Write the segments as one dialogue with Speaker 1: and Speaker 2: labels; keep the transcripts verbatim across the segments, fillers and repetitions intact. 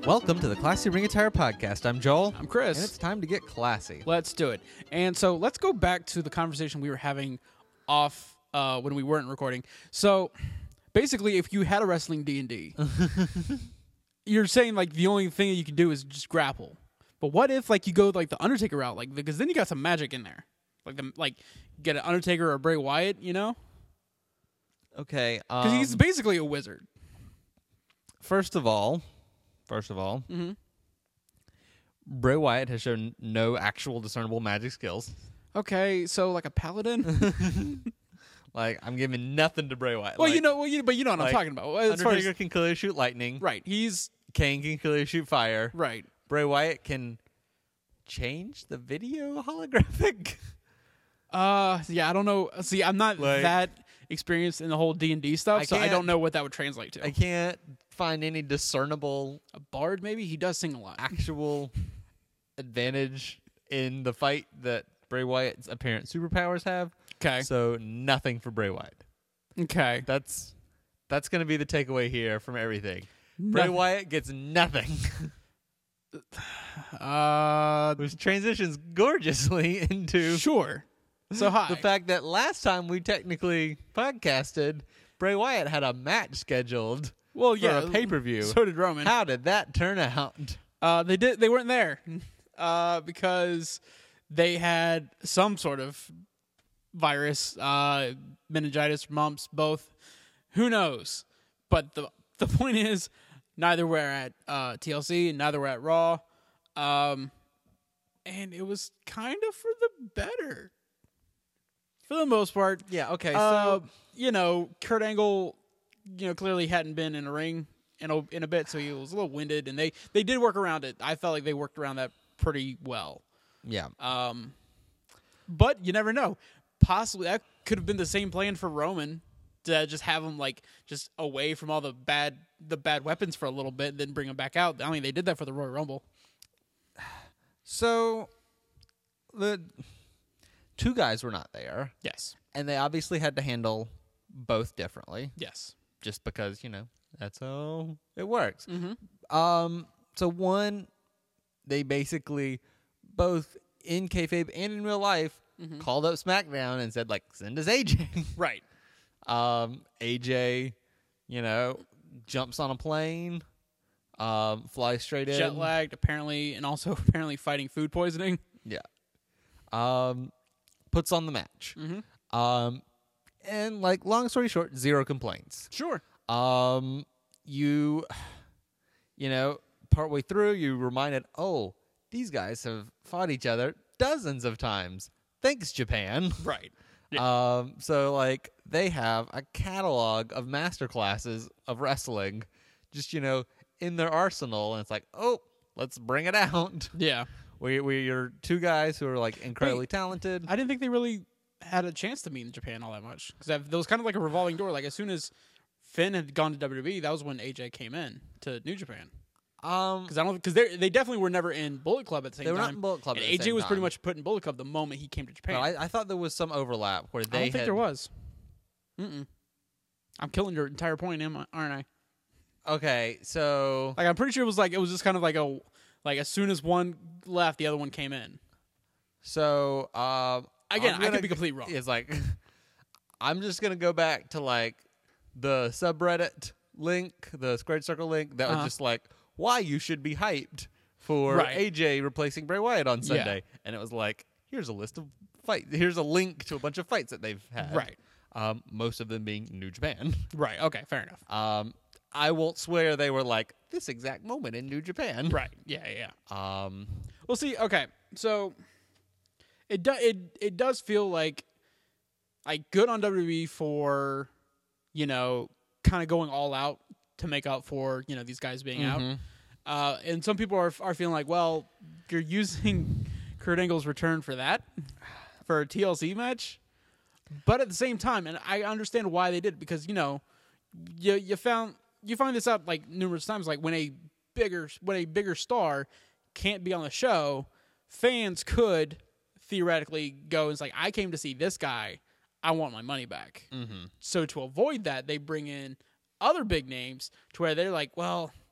Speaker 1: Welcome to the Classy Ring Attire Podcast. I'm Joel.
Speaker 2: I'm Chris.
Speaker 1: And it's time to get classy.
Speaker 2: Let's do it. And so let's go back to the conversation we were having off uh, when we weren't recording. So basically, if you had a wrestling D and D, you're saying like the only thing that you can do is just grapple. But what if like you go like the Undertaker route, like because then you got some magic in there, like the like get an Undertaker or Bray Wyatt, you know?
Speaker 1: Okay.
Speaker 2: Because
Speaker 1: Um,
Speaker 2: he's basically a wizard.
Speaker 1: first of all, first of all,
Speaker 2: Mm-hmm.
Speaker 1: Bray Wyatt has shown no actual discernible magic skills.
Speaker 2: Okay, so like a paladin.
Speaker 1: Like, I'm giving nothing to Bray Wyatt.
Speaker 2: well,
Speaker 1: like,
Speaker 2: you know, well, you, but you know what
Speaker 1: like,
Speaker 2: I'm talking about. As far
Speaker 1: Undertaker
Speaker 2: as,
Speaker 1: can clearly shoot lightning.
Speaker 2: right, he's
Speaker 1: Kane can clearly shoot fire.
Speaker 2: right.
Speaker 1: Bray Wyatt can change the video holographic.
Speaker 2: Uh, yeah, I don't know. See, I'm not
Speaker 1: Like-
Speaker 2: that experienced in the whole D and D stuff,
Speaker 1: I
Speaker 2: so I
Speaker 1: can't-
Speaker 2: don't know what that would translate to.
Speaker 1: I can't find any discernible
Speaker 2: A bard, maybe? He does sing a lot.
Speaker 1: actual advantage in the fight that Bray Wyatt's apparent superpowers have.
Speaker 2: Okay.
Speaker 1: So nothing for Bray Wyatt.
Speaker 2: Okay.
Speaker 1: That's that's going to be the takeaway here from everything. Bray
Speaker 2: Nothing.
Speaker 1: Wyatt gets nothing,
Speaker 2: Uh,
Speaker 1: which transitions gorgeously into
Speaker 2: sure. So hi.
Speaker 1: the fact that last time we technically podcasted, Bray Wyatt had a match scheduled
Speaker 2: well,
Speaker 1: for
Speaker 2: yeah,
Speaker 1: a pay-per-view.
Speaker 2: So did Roman.
Speaker 1: How did that turn out?
Speaker 2: Uh, they did. They weren't there, uh, because they had some sort of virus, uh, meningitis, mumps, both. Who knows? But the the point is, neither were at uh, T L C, neither were at Raw, um, and it was kind of for the better, for the most part.
Speaker 1: Yeah, okay,
Speaker 2: Uh,
Speaker 1: so
Speaker 2: you know, Kurt Angle, you know, clearly hadn't been in a ring in a, in a bit, so he was a little winded, and they, they did work around it. I felt like they worked around that pretty well.
Speaker 1: yeah.
Speaker 2: Um, but you never know. Possibly that could have been the same plan for Roman, to just have him like just away from all the bad the bad weapons for a little bit, then bring him back out. I mean, they did that for the Royal Rumble.
Speaker 1: So the two guys were not there,
Speaker 2: Yes,
Speaker 1: and they obviously had to handle both differently,
Speaker 2: yes.
Speaker 1: just because, you know, that's how it works.
Speaker 2: Mm-hmm.
Speaker 1: Um, so one, they basically both in kayfabe and in real life
Speaker 2: Mhm.
Speaker 1: called up SmackDown and said, like, send us A J.
Speaker 2: Right.
Speaker 1: um, A J, you know, jumps on a plane, um, flies straight in.
Speaker 2: Jet lagged apparently, and also apparently fighting food poisoning.
Speaker 1: Yeah. Um, puts on the match.
Speaker 2: Mm-hmm.
Speaker 1: Um, and like, long story short, zero complaints.
Speaker 2: Sure.
Speaker 1: Um, you, you know, partway through, you reminded, oh, these guys have fought each other dozens of times. Thanks, Japan.
Speaker 2: Right.
Speaker 1: Um, so like, they have a catalog of master classes of wrestling, just, you know, in their arsenal, and it's like, oh, let's bring it out.
Speaker 2: Yeah.
Speaker 1: We we are two guys who are like incredibly
Speaker 2: Wait.
Speaker 1: talented.
Speaker 2: I didn't think they really had a chance to meet in Japan all that much, because there was kind of like a revolving door. Like as soon as Finn had gone to W W E, that was when A J came in to New Japan.
Speaker 1: Um,
Speaker 2: Because I don't because they they definitely were never in Bullet Club at the same
Speaker 1: they were
Speaker 2: time.
Speaker 1: not in Bullet Club.
Speaker 2: And
Speaker 1: at the
Speaker 2: A J
Speaker 1: same
Speaker 2: was pretty
Speaker 1: time.
Speaker 2: much put in Bullet Club the moment he came to Japan.
Speaker 1: No, I, I thought there was some overlap where they
Speaker 2: I don't think
Speaker 1: had,
Speaker 2: there was. Mm-mm. I'm killing your entire point, am I, aren't I?
Speaker 1: Okay, so
Speaker 2: Like I'm pretty sure it was like it was just kind of like a like as soon as one left, the other one came in.
Speaker 1: so um,
Speaker 2: Again,
Speaker 1: I'm
Speaker 2: I could
Speaker 1: gonna-
Speaker 2: be completely wrong.
Speaker 1: It's like I'm just gonna go back to like the subreddit link, the squared circle link that
Speaker 2: Uh-huh.
Speaker 1: was just like why you should be hyped for
Speaker 2: Right.
Speaker 1: A J replacing Bray Wyatt on
Speaker 2: Yeah.
Speaker 1: Sunday, and it was like here's a list of fight, here's a link to a bunch of fights that they've had,
Speaker 2: Right.
Speaker 1: Um, most of them being New Japan.
Speaker 2: Right. Okay. Fair enough.
Speaker 1: Um, I won't swear they were like this exact moment in New Japan.
Speaker 2: Right. Yeah. Yeah. yeah.
Speaker 1: Um,
Speaker 2: Well, see, okay, so it do, it it does feel like like good on W W E for you know kind of going all out to make up for you know these guys being out,
Speaker 1: Mhm.
Speaker 2: uh, and some people are are feeling like, well, you're using Kurt Angle's return for that for a T L C match, but at the same time, and I understand why they did, because you know you you found you find this out like numerous times, like when a bigger when a bigger star can't be on the show, fans could theoretically go and say, like, I came to see this guy, I want my money back.
Speaker 1: Mm-hmm.
Speaker 2: So to avoid that, they bring in other big names to where they're like, well,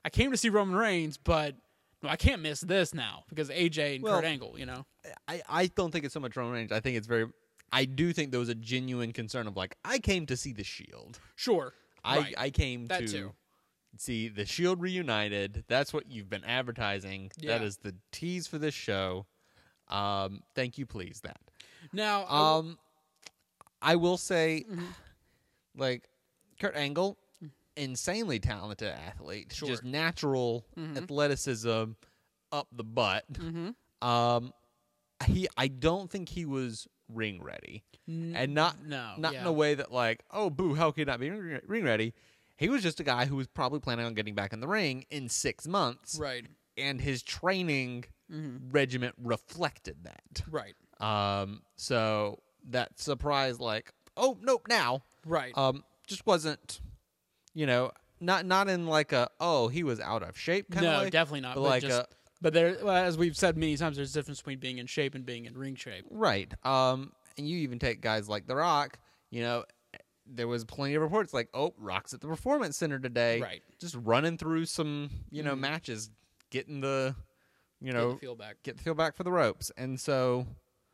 Speaker 2: I came to see Roman Reigns, but no, I can't miss this now because A J and
Speaker 1: Well,
Speaker 2: Kurt Angle, you know.
Speaker 1: I, I don't think it's so much Roman Reigns. I think it's very. I do think there was a genuine concern of like I came to see the Shield.
Speaker 2: Sure.
Speaker 1: I
Speaker 2: right.
Speaker 1: I came
Speaker 2: That
Speaker 1: to
Speaker 2: too.
Speaker 1: see the Shield reunited. That's what you've been advertising.
Speaker 2: Yeah.
Speaker 1: That is the tease for this show. Um, thank you, please. That.
Speaker 2: Now, I w-
Speaker 1: Um, I will say,
Speaker 2: Mm-hmm.
Speaker 1: like Kurt Angle, insanely talented athlete.
Speaker 2: Sure.
Speaker 1: Just natural
Speaker 2: Mhm.
Speaker 1: athleticism up the butt.
Speaker 2: Mhm.
Speaker 1: Um, he I don't think he was ring ready,
Speaker 2: N-
Speaker 1: and not
Speaker 2: no,
Speaker 1: not
Speaker 2: yeah.
Speaker 1: in a way that like, oh boo, how could he not be ring ring ready? He was just a guy who was probably planning on getting back in the ring in six months,
Speaker 2: Right.
Speaker 1: and his training
Speaker 2: Mhm.
Speaker 1: regiment reflected that.
Speaker 2: Right.
Speaker 1: Um, so that surprise, like, oh nope, now,
Speaker 2: Right.
Speaker 1: um, just wasn't, you know, not not in like a oh he was out of shape kind of
Speaker 2: no,
Speaker 1: way,
Speaker 2: definitely not.
Speaker 1: but
Speaker 2: But,
Speaker 1: like
Speaker 2: just,
Speaker 1: a
Speaker 2: but there, well, as we've said many times, there's a difference between being in shape and being in ring shape.
Speaker 1: right. Um, and you even take guys like The Rock, you know. There was plenty of reports like, "Oh, Rock's at the Performance Center today,
Speaker 2: Right.
Speaker 1: just running through some, you know,
Speaker 2: Mhm.
Speaker 1: matches, getting the, you
Speaker 2: Get
Speaker 1: know,
Speaker 2: the feel back.
Speaker 1: get the feel back for the ropes." And so,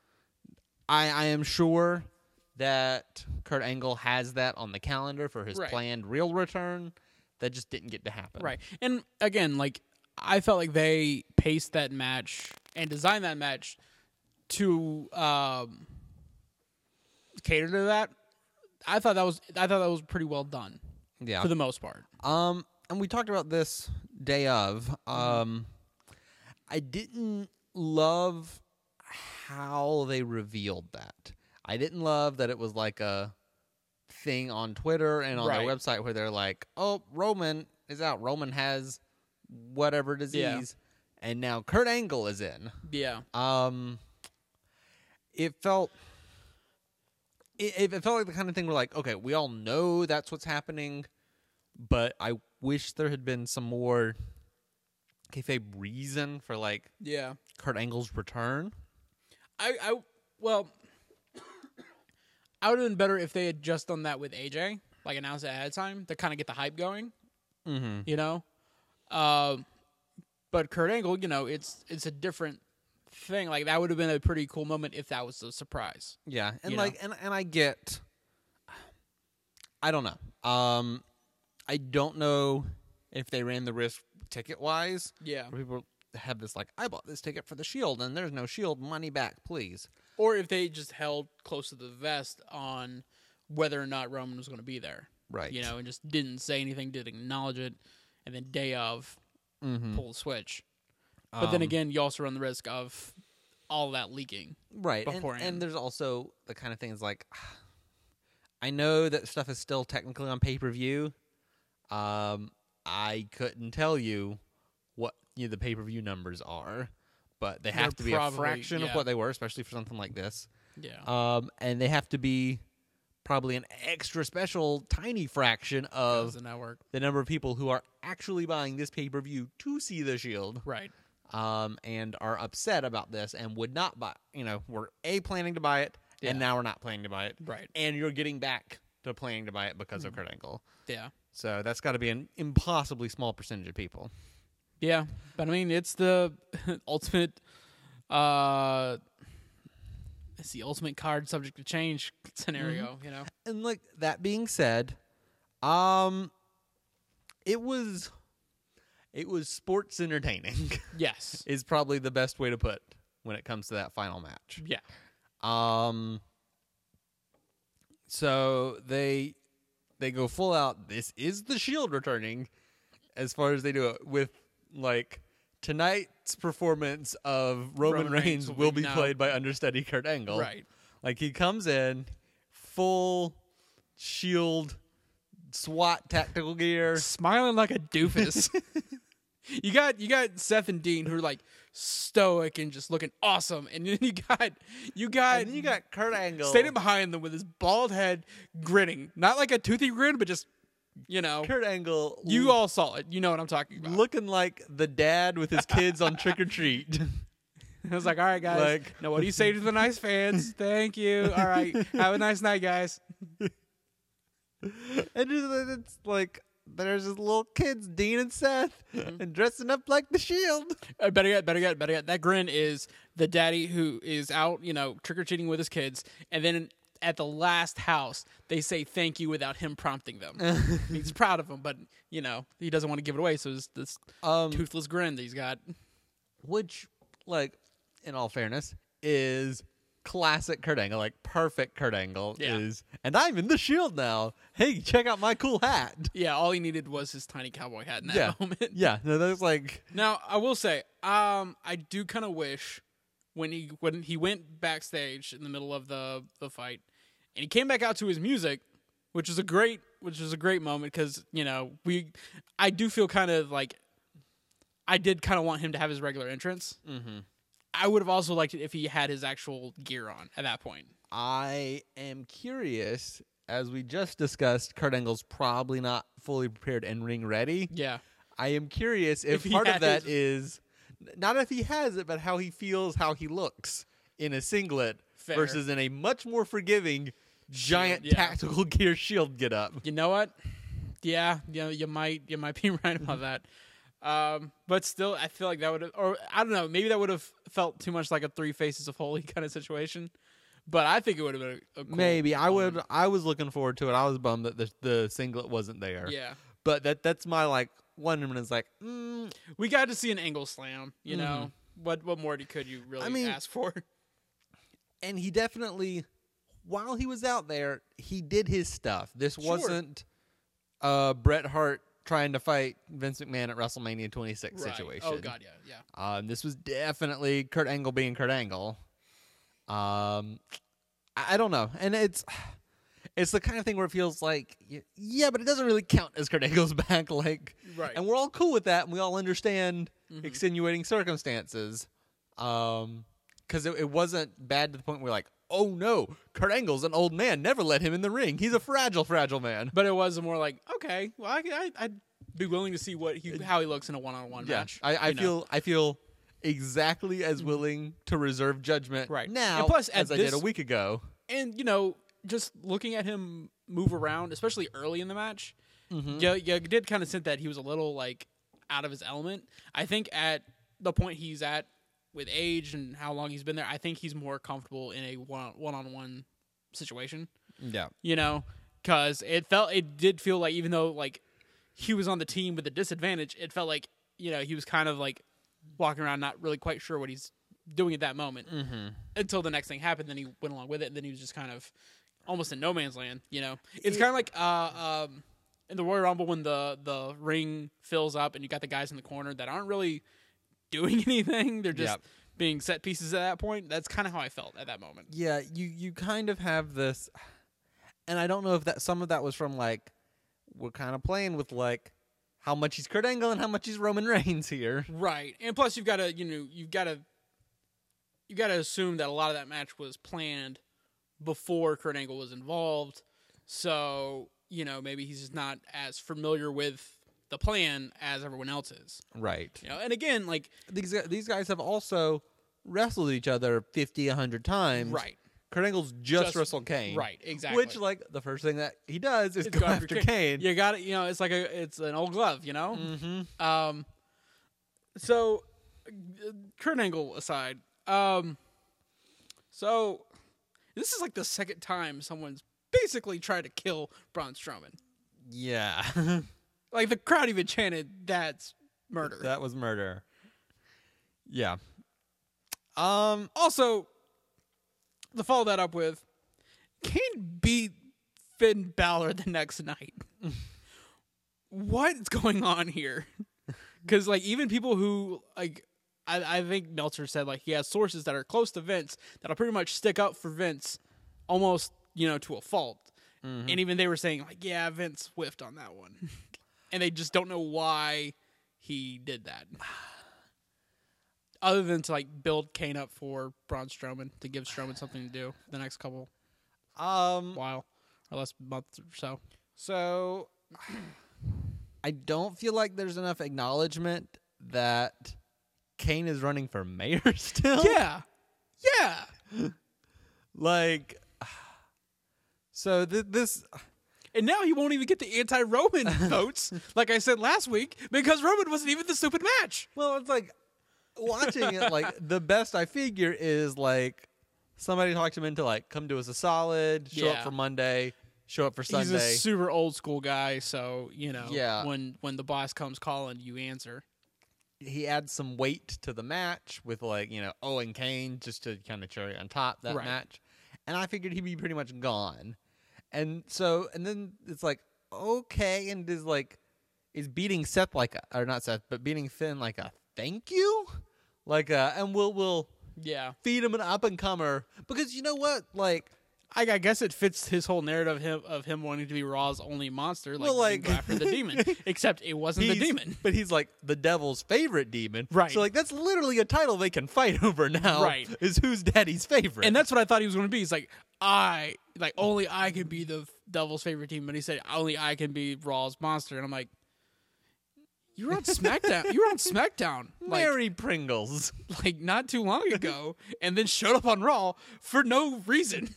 Speaker 1: I I am sure that Kurt Angle has that on the calendar for his
Speaker 2: Right.
Speaker 1: planned real return. That just didn't get to happen.
Speaker 2: Right. And again, like I felt like they paced that match and designed that match to um, cater to that. I thought that was I thought that was pretty well done
Speaker 1: Yeah.
Speaker 2: for the most part.
Speaker 1: Um, and we talked about this day of.
Speaker 2: Mm-hmm.
Speaker 1: Um, I didn't love how they revealed that. I didn't love that it was like a thing on Twitter and on
Speaker 2: Right.
Speaker 1: their website where they're like, "Oh, Roman is out. Roman has whatever disease, and now Kurt Angle is in."
Speaker 2: Yeah.
Speaker 1: Um, it felt. It, it felt like the kind of thing where, like, okay, we all know that's what's happening, but I wish there had been some more kayfabe reason for, like,
Speaker 2: Yeah.
Speaker 1: Kurt Angle's return.
Speaker 2: I, I well, I would have been better if they had just done that with A J, like announced it ahead of time to kind of get the hype going.
Speaker 1: Mm-hmm.
Speaker 2: You know, um, but Kurt Angle, you know, it's it's a different thing. Like that would have been a pretty cool moment if that was a surprise.
Speaker 1: Yeah, and
Speaker 2: You
Speaker 1: like, and and I get, I don't know. Um, I don't know if they ran the risk ticket wise.
Speaker 2: Yeah.
Speaker 1: Where people have this like, I bought this ticket for the Shield, and there's no Shield, money back, please.
Speaker 2: Or if they just held close to the vest on whether or not Roman was going to be there.
Speaker 1: Right.
Speaker 2: You know, and just didn't say anything, didn't acknowledge it, and then day of,
Speaker 1: Mm-hmm.
Speaker 2: pull the switch. But then
Speaker 1: Um,
Speaker 2: again, you also run the risk of all that leaking.
Speaker 1: right, and,
Speaker 2: beforehand.
Speaker 1: and there's also the kind of things like, I know that stuff is still technically on pay per view. Um, I couldn't tell you what you know, the pay per view numbers are, but they have
Speaker 2: They're
Speaker 1: to be
Speaker 2: probably-
Speaker 1: a fraction of
Speaker 2: yeah.
Speaker 1: what they were, especially for something like this.
Speaker 2: Yeah.
Speaker 1: Um, and they have to be probably an extra special tiny fraction
Speaker 2: As
Speaker 1: of
Speaker 2: the network.
Speaker 1: the number of people who are actually buying this pay per view to see the Shield.
Speaker 2: Right.
Speaker 1: Um, and are upset about this and would not buy. You know, we're a planning to buy it,
Speaker 2: Yeah.
Speaker 1: and now we're not planning to buy it.
Speaker 2: Right.
Speaker 1: And you're getting back to planning to buy it because of Kurt Angle.
Speaker 2: Yeah.
Speaker 1: So that's got to be an impossibly small percentage of people.
Speaker 2: Yeah. But I mean, it's the ultimate. Uh, it's the ultimate card subject to change scenario. You know.
Speaker 1: And like that being said, um, it was, it was sports entertaining.
Speaker 2: Yes.
Speaker 1: is probably the best way to put when it comes to that final match.
Speaker 2: Yeah.
Speaker 1: Um. So they they go full out. This is the Shield returning, as far as they do it with like tonight's performance of Roman,
Speaker 2: Roman
Speaker 1: Reigns,
Speaker 2: Reigns will
Speaker 1: will
Speaker 2: be
Speaker 1: be
Speaker 2: now-
Speaker 1: played by understudy Kurt Angle.
Speaker 2: Right.
Speaker 1: Like he comes in full Shield SWAT tactical gear.
Speaker 2: Smiling like a doofus. You got you got Seth and Dean who are like stoic and just looking awesome, and then you got you got
Speaker 1: And then you got Kurt Angle
Speaker 2: standing behind them with his bald head grinning, not like a toothy grin, but just you know,
Speaker 1: Kurt Angle
Speaker 2: you all saw it. You know what I'm talking about.
Speaker 1: looking like the dad with his kids on Trick or Treat.
Speaker 2: I was like, all right, guys.
Speaker 1: Like-
Speaker 2: now, what do you say to the nice fans? Thank you. All right, have a nice night, guys.
Speaker 1: And it's, it's like there's his little kids, Dean and Seth,
Speaker 2: Mm-hmm.
Speaker 1: and dressing up like the Shield.
Speaker 2: Uh, better yet, better yet, better yet. That grin is the daddy who is out, you know, trick or treating with his kids, and then at the last house, they say thank you without him prompting them. He's proud of them, but you know he doesn't want to give it away, so it's this
Speaker 1: Um,
Speaker 2: toothless grin that he's got.
Speaker 1: which, like, in all fairness, is classic Kurt Angle, like perfect Kurt Angle
Speaker 2: Yeah.
Speaker 1: is. And I'm in the Shield now. Hey, check out my cool hat.
Speaker 2: Yeah, all he needed was his tiny cowboy hat in that
Speaker 1: Yeah,
Speaker 2: moment.
Speaker 1: yeah. No, that's like,
Speaker 2: Now, I will say, um, I do kind of wish when he when he went backstage in the middle of the the fight, and he came back out to his music, which is a great which is a great moment because you know we, I do feel kind of like, I did kind of want him to have his regular entrance.
Speaker 1: mm-hmm.
Speaker 2: I would have also liked it if he had his actual gear on at that point.
Speaker 1: I am curious. As we just discussed, Kurt Angle's probably not fully prepared and ring ready.
Speaker 2: Yeah,
Speaker 1: I am curious if,
Speaker 2: If he
Speaker 1: part of
Speaker 2: had
Speaker 1: that
Speaker 2: his-
Speaker 1: is not if he has it, but how he feels, how he looks in a singlet
Speaker 2: Fair.
Speaker 1: versus in a much more forgiving giant
Speaker 2: yeah.
Speaker 1: tactical gear shield get up.
Speaker 2: you know what? Yeah, you know, you might you might be right about that. Um, but still, I feel like that would have, or I don't know, maybe that would have felt too much like a Three Faces of Holy kind of situation. But I think it would have been a, a cool
Speaker 1: Maybe I would.
Speaker 2: moment.
Speaker 1: I was looking forward to it. I was bummed that the the singlet wasn't there.
Speaker 2: Yeah,
Speaker 1: But that that's my like wonderment is like, mm,
Speaker 2: we got to see an angle slam. You know, what what more could you really
Speaker 1: I mean-
Speaker 2: ask for?
Speaker 1: and he definitely, while he was out there, he did his stuff. This
Speaker 2: Sure.
Speaker 1: wasn't uh, Bret Hart trying to fight Vince McMahon at WrestleMania twenty-six
Speaker 2: Right.
Speaker 1: situation.
Speaker 2: Oh God, yeah, yeah.
Speaker 1: Um, this was definitely Kurt Angle being Kurt Angle. Um, I, I don't know, and it's it's the kind of thing where it feels like, y- yeah, but it doesn't really count as Kurt Angle's back, like,
Speaker 2: Right.
Speaker 1: and we're all cool with that, and we all understand
Speaker 2: Mhm.
Speaker 1: extenuating circumstances. Um, because it, it wasn't bad to the point where like, oh no, Kurt Angle's an old man. Never let him in the ring. He's a fragile, fragile man.
Speaker 2: But it was more like, okay, well, I, I, I'd be willing to see what he how he looks in a one on one
Speaker 1: Yeah,
Speaker 2: match.
Speaker 1: I, I
Speaker 2: you know?
Speaker 1: feel I feel exactly as willing to reserve judgment
Speaker 2: Right.
Speaker 1: now
Speaker 2: And plus, at
Speaker 1: as I did a
Speaker 2: this-
Speaker 1: week ago.
Speaker 2: and you know, just looking at him move around, especially early in the match,
Speaker 1: Mm-hmm.
Speaker 2: you, you did kind of sense that he was a little like out of his element. I think at the point he's at with age and how long he's been there, I think he's more comfortable in a one one on one situation.
Speaker 1: Yeah.
Speaker 2: You know, because it felt it did feel like even though like he was on the team with a disadvantage, it felt like you know he was kind of like walking around not really quite sure what he's doing at that moment
Speaker 1: Mm-hmm.
Speaker 2: until the next thing happened. Then he went along with it, and then he was just kind of almost in no man's land. You know, it's kind of like uh, um, in the Royal Rumble when the the ring fills up and you got the guys in the corner that aren't really doing anything. They're just
Speaker 1: Yep.
Speaker 2: being set pieces at that point. That's kind of how I felt at that moment.
Speaker 1: Yeah, you you kind of have this, and I don't know if that some of that was from like we're kind of playing with like how much he's Kurt Angle and how much he's Roman Reigns here.
Speaker 2: Right, and plus you've got to you know you've got to you got to assume that a lot of that match was planned before Kurt Angle was involved. So you know maybe he's just not as familiar with the plan as everyone else is.
Speaker 1: Right.
Speaker 2: You know, and again, like
Speaker 1: These gu- these guys have also wrestled each other fifty, a hundred times.
Speaker 2: right,
Speaker 1: Kurt Angle's just,
Speaker 2: Just-
Speaker 1: wrestled Kane.
Speaker 2: right, exactly.
Speaker 1: Which like the first thing that he does is
Speaker 2: It's
Speaker 1: go after Kane.
Speaker 2: You got it. You know, it's like a it's an old glove. You know.
Speaker 1: Mm-hmm.
Speaker 2: Um, so, uh, Kurt Angle aside, um, so this is like the second time someone's basically tried to kill Braun Strowman.
Speaker 1: Yeah.
Speaker 2: Like the crowd even chanted, "That's murder."
Speaker 1: That was murder. Yeah. Um.
Speaker 2: Also, to follow that up with, Kane beat Finn Balor the next night. What is going on here? Because like even people who like, I, I think Meltzer said like he has sources that are close to Vince that'll pretty much stick up for Vince, almost you know to a fault.
Speaker 1: Mm-hmm.
Speaker 2: And even they were saying like, yeah, Vince whiffed on that one, and they just don't know why he did that. Other than to like build Kane up for Braun Strowman to give Strowman something to do the next couple
Speaker 1: Um.
Speaker 2: while or less months or so.
Speaker 1: So, I don't feel like there's enough acknowledgement that Kane is running for mayor still.
Speaker 2: Yeah, yeah.
Speaker 1: Like, so th- this
Speaker 2: And now he won't even get the anti-Roman votes, like I said last week, because Roman wasn't even the stupid match.
Speaker 1: Well, it's like watching it. Like the best I figure is like somebody talks him into like come do us a solid, show
Speaker 2: Yeah.
Speaker 1: up for Monday, show up for Sunday.
Speaker 2: He's a super old school guy, so you know,
Speaker 1: Yeah.
Speaker 2: when when the boss comes calling, you answer.
Speaker 1: He adds some weight to the match with like you know Owen Kane just to kind of cherry on top that
Speaker 2: Right.
Speaker 1: match, and I figured he'd be pretty much gone. And so, and then it's like, okay, and is like, is beating Seth like, a, or not Seth, but beating Finn like a thank you? Like, a, and we'll, we'll
Speaker 2: Yeah,
Speaker 1: feed him an up and comer. Because you know what? Like,
Speaker 2: I, I guess it fits his whole narrative of him, of him wanting to be Raw's only monster, like,
Speaker 1: Well, like-
Speaker 2: go after the demon. Except it wasn't the
Speaker 1: he's-
Speaker 2: demon.
Speaker 1: But he's like the devil's favorite demon.
Speaker 2: Right.
Speaker 1: So, like, that's literally a title they can fight over now.
Speaker 2: Right.
Speaker 1: Is who's daddy's favorite.
Speaker 2: And that's what I thought he was going to be. He's like, I, like, only I can be the devil's favorite demon. But he said, only I can be Raw's monster. And I'm like, you were on SmackDown. You were on SmackDown. Like,
Speaker 1: Mary Pringles.
Speaker 2: like not too long ago, and then showed up on Raw for no reason.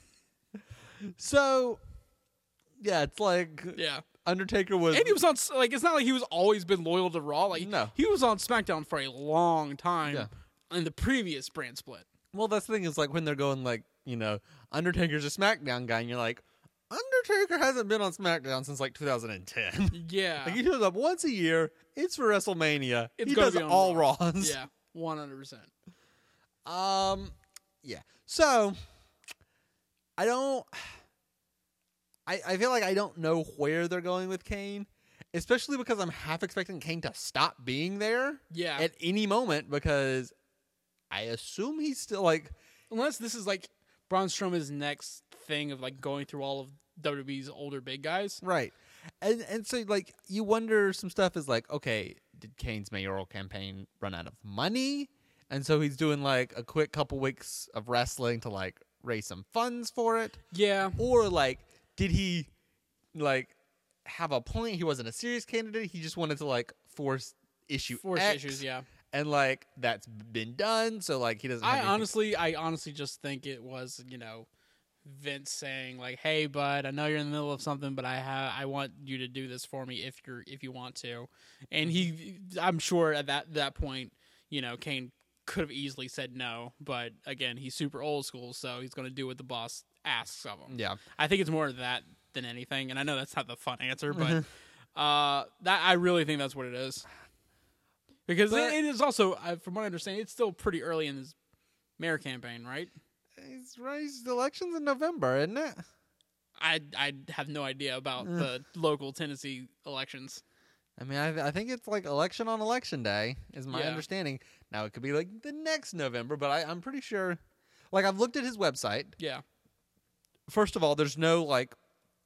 Speaker 1: So, yeah, it's like
Speaker 2: Yeah,
Speaker 1: Undertaker was.
Speaker 2: and he was on like it's not like he was always been loyal to Raw. Like
Speaker 1: No.
Speaker 2: he was on SmackDown for a long time
Speaker 1: Yeah.
Speaker 2: in the previous brand split.
Speaker 1: Well, that's the thing is like when they're going like, you know, Undertaker's a SmackDown guy, and you're like, Undertaker hasn't been on SmackDown since like two thousand ten.
Speaker 2: Yeah,
Speaker 1: Like he shows up once a year. It's for WrestleMania.
Speaker 2: It's
Speaker 1: he
Speaker 2: gonna
Speaker 1: does
Speaker 2: be on
Speaker 1: all
Speaker 2: Raw.
Speaker 1: Raws.
Speaker 2: yeah, one hundred percent.
Speaker 1: Um, yeah. So I don't. I I feel like I don't know where they're going with Kane, especially because I'm half expecting Kane to stop being there
Speaker 2: Yeah,
Speaker 1: at any moment because I assume he's still like.
Speaker 2: unless this is like Braun Strowman's next thing of like going through all of W W E's older big guys.
Speaker 1: Right. And and so like you wonder some stuff is like, okay, did Kane's mayoral campaign run out of money? And so he's doing like a quick couple weeks of wrestling to like raise some funds for it?
Speaker 2: Yeah,
Speaker 1: Or like did he like have a point? He wasn't a serious candidate. He just wanted to like force issue
Speaker 2: force
Speaker 1: X,
Speaker 2: issues. Yeah.
Speaker 1: And like that's been done, so like he doesn't have
Speaker 2: I
Speaker 1: anything-
Speaker 2: honestly, I honestly just think it was, you know, Vince saying like, "Hey, bud, I know you're in the middle of something, but I have, I want you to do this for me if you're, if you want to." And he, I'm sure at that that point, you know, Kane could have easily said no, but again, he's super old school, so he's going to do what the boss asks of him.
Speaker 1: Yeah.
Speaker 2: I think it's more of that than anything, and I know that's not the fun answer, but uh, that I really think that's what it is. Because
Speaker 1: But-
Speaker 2: it, it is also, uh, from what I understand, it's still pretty early in his mayor campaign, right?
Speaker 1: He's raised elections in November, isn't it?
Speaker 2: I I have no idea about the local Tennessee elections.
Speaker 1: I mean, I, I think it's like election on election day is my
Speaker 2: Yeah.
Speaker 1: understanding. Now, it could be like the next November, but I, I'm pretty sure. Like, I've looked at his website.
Speaker 2: Yeah,
Speaker 1: First of all, there's no, like,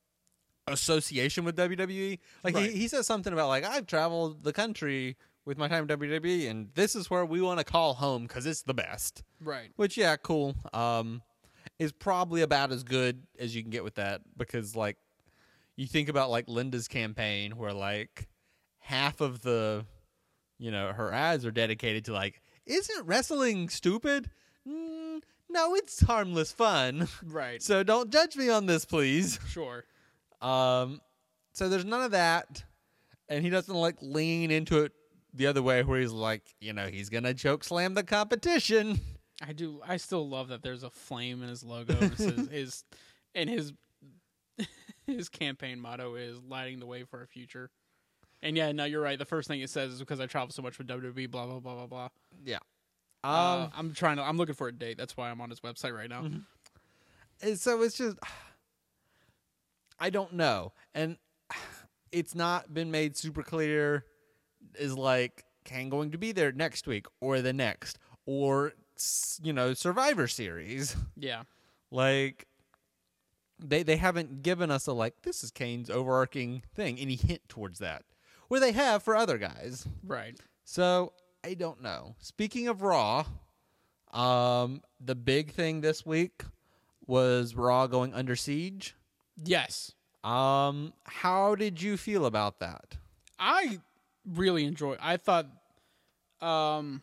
Speaker 1: association with W W E. Like,
Speaker 2: Right.
Speaker 1: he, he says something about, like, I've traveled the country with my time at W W E, and this is where we want to call home because it's the best.
Speaker 2: right.
Speaker 1: Which, yeah, cool. Um, is probably about as good as you can get with that because, like, you think about, like, Linda's campaign where, like, half of the, you know, her ads are dedicated to, like, isn't wrestling stupid? Mm, no, it's harmless fun.
Speaker 2: Right.
Speaker 1: So don't judge me on this, please.
Speaker 2: Sure.
Speaker 1: Um, so there's none of that. And he doesn't, like, lean into it the other way where he's like, you know, he's going to choke slam the competition.
Speaker 2: I do. I still love that there's a flame in his logo. This is his, and his his campaign motto is lighting the way for a future. And yeah, no, you're right. The first thing it says is because I travel so much with W W E, blah blah blah blah blah.
Speaker 1: Yeah.
Speaker 2: Uh,
Speaker 1: Um,
Speaker 2: I'm trying to. I'm looking for a date. That's why I'm on his website right now.
Speaker 1: and so it's just, I don't know. And it's not been made super clear is like, Kane going to be there next week or the next or, s- you know, Survivor Series.
Speaker 2: Yeah.
Speaker 1: Like, they they haven't given us a, like, this is Kane's overarching thing, any hint towards that, where they have for other guys.
Speaker 2: Right.
Speaker 1: So, I don't know. Speaking of Raw, um, the big thing this week was Raw going under siege.
Speaker 2: Yes.
Speaker 1: Um, how did you feel about that?
Speaker 2: I really enjoy. I thought, um,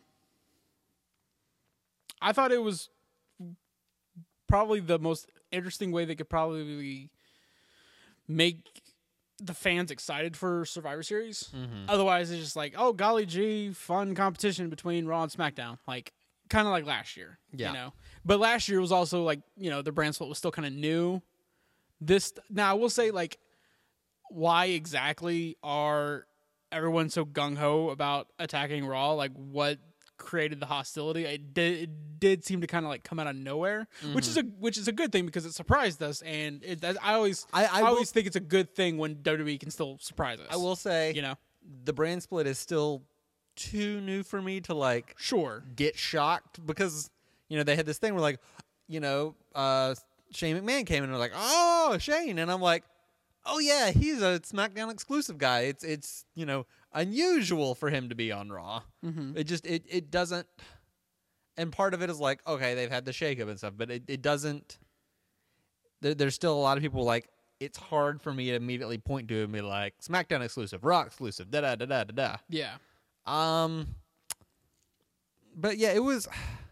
Speaker 2: I thought it was probably the most interesting way they could probably make the fans excited for Survivor Series.
Speaker 1: Mhm.
Speaker 2: Otherwise, it's just like, oh, golly gee, fun competition between Raw and SmackDown. Like, kind of like last year.
Speaker 1: Yeah.
Speaker 2: You know? But last year was also like, you know, the brand split was still kind of new. This Now, I will say, like, why exactly are everyone so gung-ho about attacking Raw? Like, what created the hostility? It did, it did seem to kind of like come out of nowhere, mm-hmm. which is a which is a good thing because it surprised us. And it, I always
Speaker 1: I, I,
Speaker 2: I always
Speaker 1: will,
Speaker 2: think it's a good thing when W W E can still surprise us.
Speaker 1: I will say,
Speaker 2: you know,
Speaker 1: the brand split is still too new for me to like
Speaker 2: sure
Speaker 1: get shocked because you know they had this thing where like you know uh, Shane McMahon came in and was like, oh, Shane, and I'm like, oh yeah, he's a SmackDown exclusive guy. It's it's you know unusual for him to be on Raw.
Speaker 2: Mm-hmm.
Speaker 1: It just it it doesn't. And part of it is like, okay, they've had the shakeup and stuff, but it, it doesn't. There, there's still a lot of people like it's hard for me to immediately point to and be like SmackDown exclusive, Raw exclusive, da da da da da da.
Speaker 2: Yeah.
Speaker 1: Um. But yeah, it was.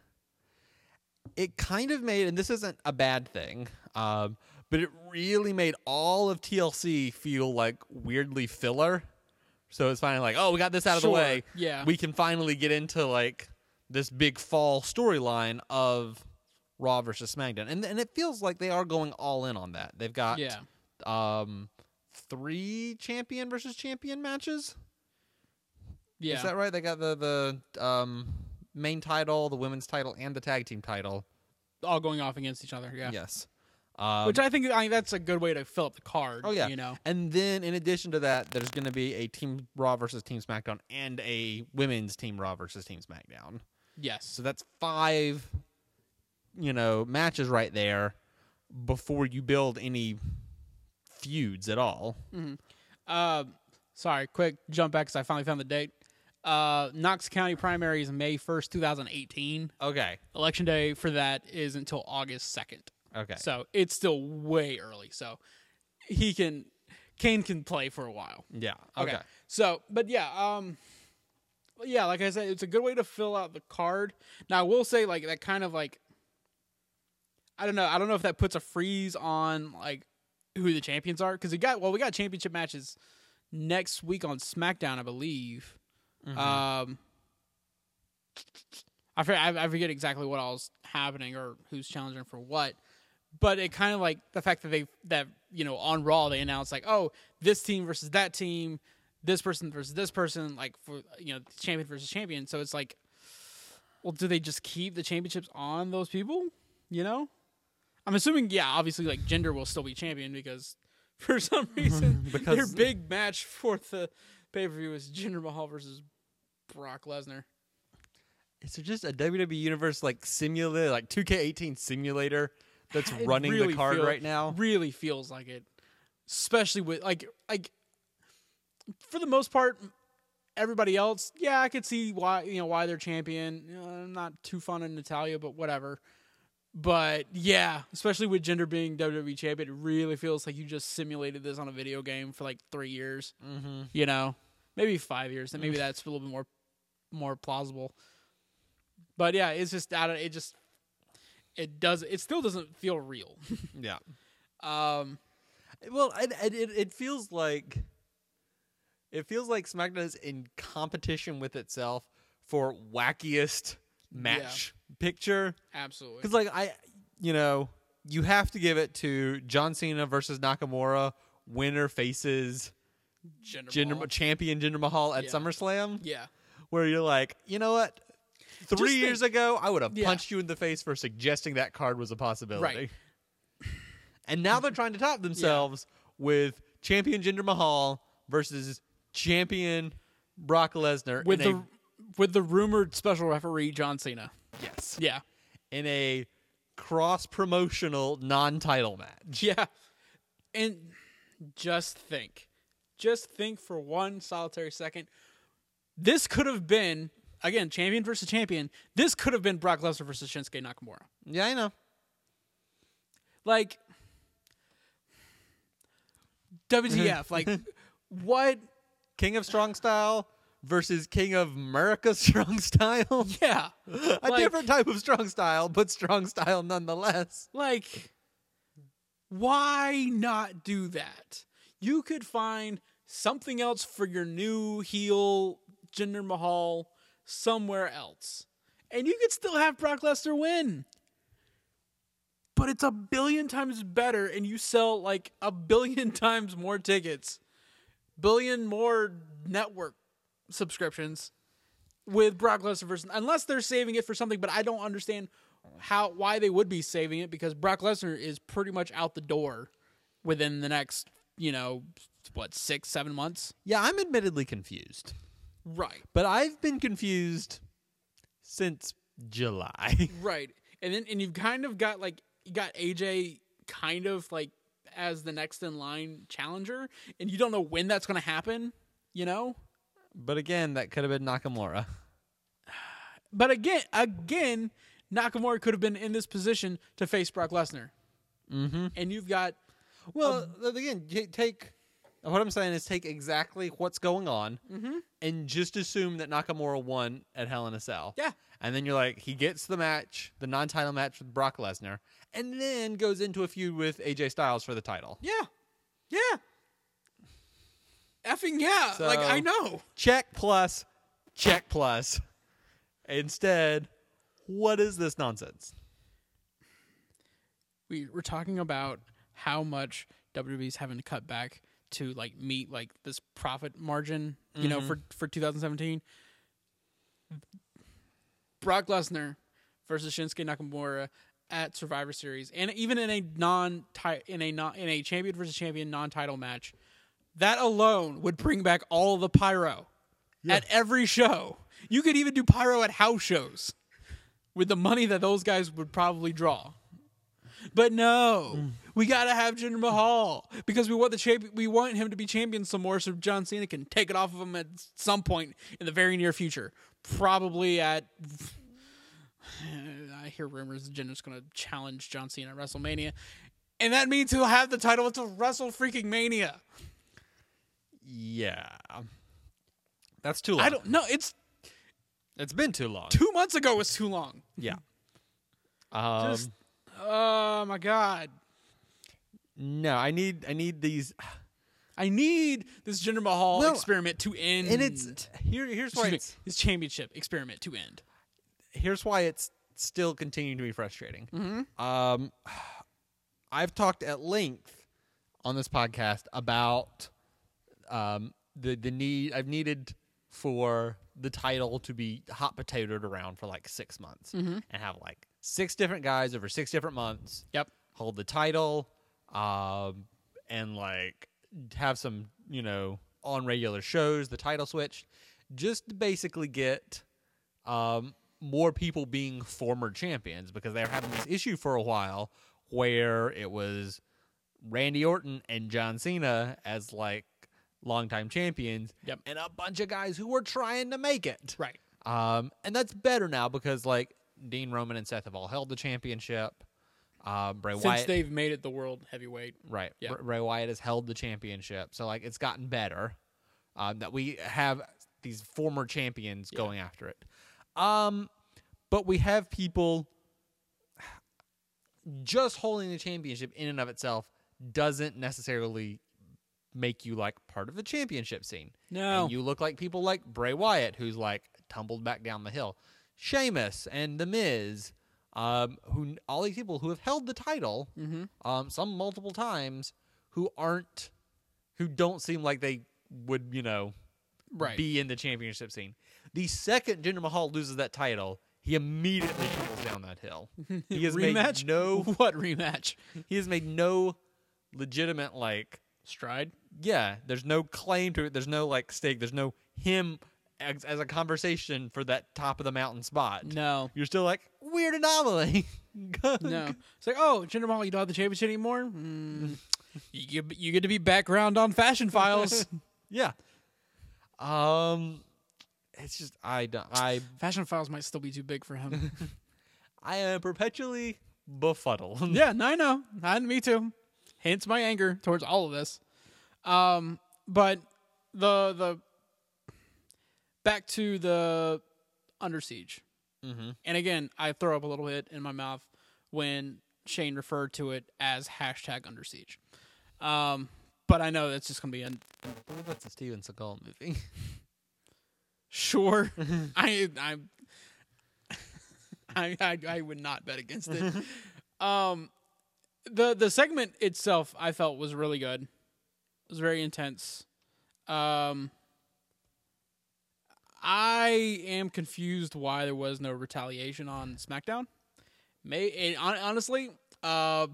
Speaker 1: It kind of made, and this isn't a bad thing, um, but it really made all of T L C feel like weirdly filler. So it's finally like, oh, we got this out of
Speaker 2: Sure.
Speaker 1: the way.
Speaker 2: Yeah.
Speaker 1: We can finally get into like this big fall storyline of Raw versus SmackDown, and and it feels like they are going all in on that. They've got
Speaker 2: Yeah.
Speaker 1: um three champion versus champion matches.
Speaker 2: Yeah.
Speaker 1: Is that right? They got the the um main title, the women's title, and the tag team title.
Speaker 2: All going off against each other. Yeah.
Speaker 1: Yes. Um,
Speaker 2: Which I think I think that's a good way to fill up the card.
Speaker 1: oh yeah,
Speaker 2: You know.
Speaker 1: and then in addition to that, there's going to be a Team Raw versus Team SmackDown and a women's Team Raw versus Team SmackDown.
Speaker 2: Yes.
Speaker 1: So that's five, you know, matches right there before you build any feuds at all.
Speaker 2: Mm-hmm. Uh, sorry, quick jump back because I finally found the date. Uh, Knox County primary is May first, two thousand eighteen.
Speaker 1: Okay.
Speaker 2: Election day for that is until August second.
Speaker 1: Okay.
Speaker 2: So it's still way early. So he can, Kane can play for a while.
Speaker 1: Yeah. Okay.
Speaker 2: So, but yeah, um, yeah, like I said, it's a good way to fill out the card. Now, I will say, like, that kind of like, I don't know, I don't know if that puts a freeze on like who the champions are because we got well, we got championship matches next week on SmackDown, I believe.
Speaker 1: Mhm.
Speaker 2: Um, I forget, I forget exactly what all's happening or who's challenging for what. But it kind of like the fact that they that you know on Raw they announced like, oh, this team versus that team, this person versus this person, like for you know champion versus champion. So it's like, well, do they just keep the championships on those people? You know, I'm assuming yeah, obviously like Jinder will still be champion because for some reason
Speaker 1: Because-
Speaker 2: their big match for the pay per view is Jinder Mahal versus Brock Lesnar.
Speaker 1: Is there just a W W E Universe like simulator, like two K eighteen simulator that's
Speaker 2: It
Speaker 1: running
Speaker 2: really
Speaker 1: the card
Speaker 2: feel-
Speaker 1: right now?
Speaker 2: Really feels like it, especially with like like for the most part, everybody else. Yeah, I could see why you know why they're champion. You know, I'm not too fond of Natalia, but whatever. But yeah, especially with Jinder being W W E champion, it really feels like you just simulated this on a video game for like three years.
Speaker 1: Mm-hmm.
Speaker 2: You know, maybe five years, and maybe that's a little bit more more plausible. But yeah, it's just out of it. Just it does. It still doesn't feel real.
Speaker 1: Yeah.
Speaker 2: um,
Speaker 1: Well, it, it it feels like it feels like SmackDown is in competition with itself for wackiest match picture.
Speaker 2: absolutely.
Speaker 1: Because like I, you know, you have to give it to John Cena versus Nakamura. Winner faces
Speaker 2: Jinder
Speaker 1: Jinder,
Speaker 2: Mahal.
Speaker 1: champion Jinder Mahal at
Speaker 2: Yeah.
Speaker 1: SummerSlam.
Speaker 2: Yeah.
Speaker 1: Where you're like, you know what? Three
Speaker 2: Just
Speaker 1: years
Speaker 2: think-
Speaker 1: ago, I would have
Speaker 2: Yeah.
Speaker 1: punched you in the face for suggesting that card was a possibility.
Speaker 2: Right.
Speaker 1: And now they're trying to top themselves with champion Jinder Mahal versus champion Brock Lesnar
Speaker 2: With
Speaker 1: in
Speaker 2: the
Speaker 1: a,
Speaker 2: with the rumored special referee John Cena.
Speaker 1: yes,
Speaker 2: Yeah.
Speaker 1: in a cross promotional non-title match.
Speaker 2: Yeah. And just think. Just think for one solitary second. This could have been again, champion versus champion. This could have been Brock Lesnar versus Shinsuke Nakamura.
Speaker 1: Yeah, I know.
Speaker 2: Like W T F, like what?
Speaker 1: King of Strong Style versus King of America Strong Style.
Speaker 2: Yeah.
Speaker 1: A
Speaker 2: Like-
Speaker 1: different type of strong style, but strong style nonetheless.
Speaker 2: Like, why not do that? You could find something else for your new heel Jinder Mahal somewhere else. And you could still have Brock Lesnar win. But it's a billion times better, and you sell like a billion times more tickets, billion more network subscriptions with Brock Lesnar versus, unless they're saving it for something, but I don't understand how why they would be saving it, because Brock Lesnar is pretty much out the door within the next, you know, what, six, seven months?
Speaker 1: Yeah, I'm admittedly confused.
Speaker 2: Right.
Speaker 1: But I've been confused since July.
Speaker 2: Right. And then and you've kind of got like you got A J kind of like as the next in line challenger, and you don't know when that's going to happen, you know?
Speaker 1: But again, that could have been Nakamura.
Speaker 2: But again, again, Nakamura could have been in this position to face Brock Lesnar.
Speaker 1: Mm-hmm.
Speaker 2: And you've got
Speaker 1: Well, again, y- take what I'm saying is take exactly what's going on
Speaker 2: Mhm.
Speaker 1: and just assume that Nakamura won at Hell in a Cell.
Speaker 2: Yeah.
Speaker 1: And then you're like, he gets the match, the non-title match with Brock Lesnar, and then goes into a feud with A J Styles for the title.
Speaker 2: Yeah. Yeah. Effing yeah.
Speaker 1: So-
Speaker 2: like I know.
Speaker 1: Check plus, check plus. Instead, what is this nonsense?
Speaker 2: We we're talking about how much W W E's having to cut back to like meet like this profit margin, you know, for for two thousand seventeen. Brock Lesnar versus Shinsuke Nakamura at Survivor Series, and even in a non in a non in a champion versus champion non-title match, that alone would bring back all the pyro at every show. You could even do pyro at house shows with the money that those guys would probably draw. But no, mm. we gotta have Jinder Mahal because we want the champion. We want him to be champion some more, so John Cena can take it off of him at some point in the very near future. Probably at. I hear rumors that Jinder's gonna challenge John Cena at WrestleMania, and that means he'll have the title until Wrestle Freaking Mania.
Speaker 1: Yeah, that's too long.
Speaker 2: I don't know. It's
Speaker 1: it's been too long.
Speaker 2: Two months ago was too long.
Speaker 1: Yeah. Um.
Speaker 2: Just, oh my god.
Speaker 1: No, I need I need these.
Speaker 2: I need this Jinder Mahal
Speaker 1: well,
Speaker 2: experiment to end.
Speaker 1: And it's here. Here's why it's,
Speaker 2: his championship experiment to end.
Speaker 1: Here's why it's still continuing to be frustrating.
Speaker 2: Mm-hmm.
Speaker 1: Um, I've talked at length on this podcast about um the the need I've needed for the title to be hot potatoed around for like six months
Speaker 2: mm-hmm.
Speaker 1: and have like six different guys over six different months.
Speaker 2: Yep.
Speaker 1: Hold the title, um, and like have some, you know, on regular shows, the title switch, just to basically get um, more people being former champions, because they were having this issue for a while where it was Randy Orton and John Cena as like longtime champions,
Speaker 2: yep.
Speaker 1: and a bunch of guys who were trying to make it.
Speaker 2: Right.
Speaker 1: Um, and that's better now because like Dean Roman and Seth have all held the championship. Uh, Bray
Speaker 2: Since
Speaker 1: Wyatt,
Speaker 2: they've made it the world heavyweight.
Speaker 1: right.
Speaker 2: Yeah.
Speaker 1: Bray Wyatt has held the championship, so like it's gotten better. Um, that we have these former champions
Speaker 2: yeah.
Speaker 1: going after it. Um, but we have people just holding the championship in and of itself doesn't necessarily make you like part of the championship scene.
Speaker 2: No.
Speaker 1: And you look like people like Bray Wyatt, who's like tumbled back down the hill. Sheamus and The Miz, um, who all these people who have held the title,
Speaker 2: mm-hmm.
Speaker 1: um, some multiple times, who aren't, who don't seem like they would, you know,
Speaker 2: right.
Speaker 1: be in the championship scene. The second Jinder Mahal loses that title, he immediately tumbles down that hill. He has
Speaker 2: rematch?
Speaker 1: made no
Speaker 2: what rematch?
Speaker 1: He has made no legitimate like
Speaker 2: stride.
Speaker 1: Yeah, there's no claim to it. There's no like stake. There's no him as, as a conversation for that top of the mountain spot.
Speaker 2: No,
Speaker 1: you're still like weird anomaly.
Speaker 2: No, it's like, oh, Jinder Mahal, you don't have the championship anymore. Mm. you get you get to be background on Fashion Files.
Speaker 1: Yeah. Um, it's just I don't I
Speaker 2: Fashion Files might still be too big for him.
Speaker 1: I am perpetually befuddled.
Speaker 2: Yeah, no, I know. And me too. Hence my anger towards all of this. Um, but the the back to the Under Siege.
Speaker 1: Mm-hmm.
Speaker 2: And again, I throw up a little bit in my mouth when Shane referred to it as hashtag Under Siege. Um, but I know that's just gonna be a
Speaker 1: I believe that's a Steven Seagal movie.
Speaker 2: sure. I I, I I I would not bet against it. um, the the segment itself I felt was really good. It was very intense. Um, I am confused why there was no retaliation on SmackDown. May it, honestly, uh,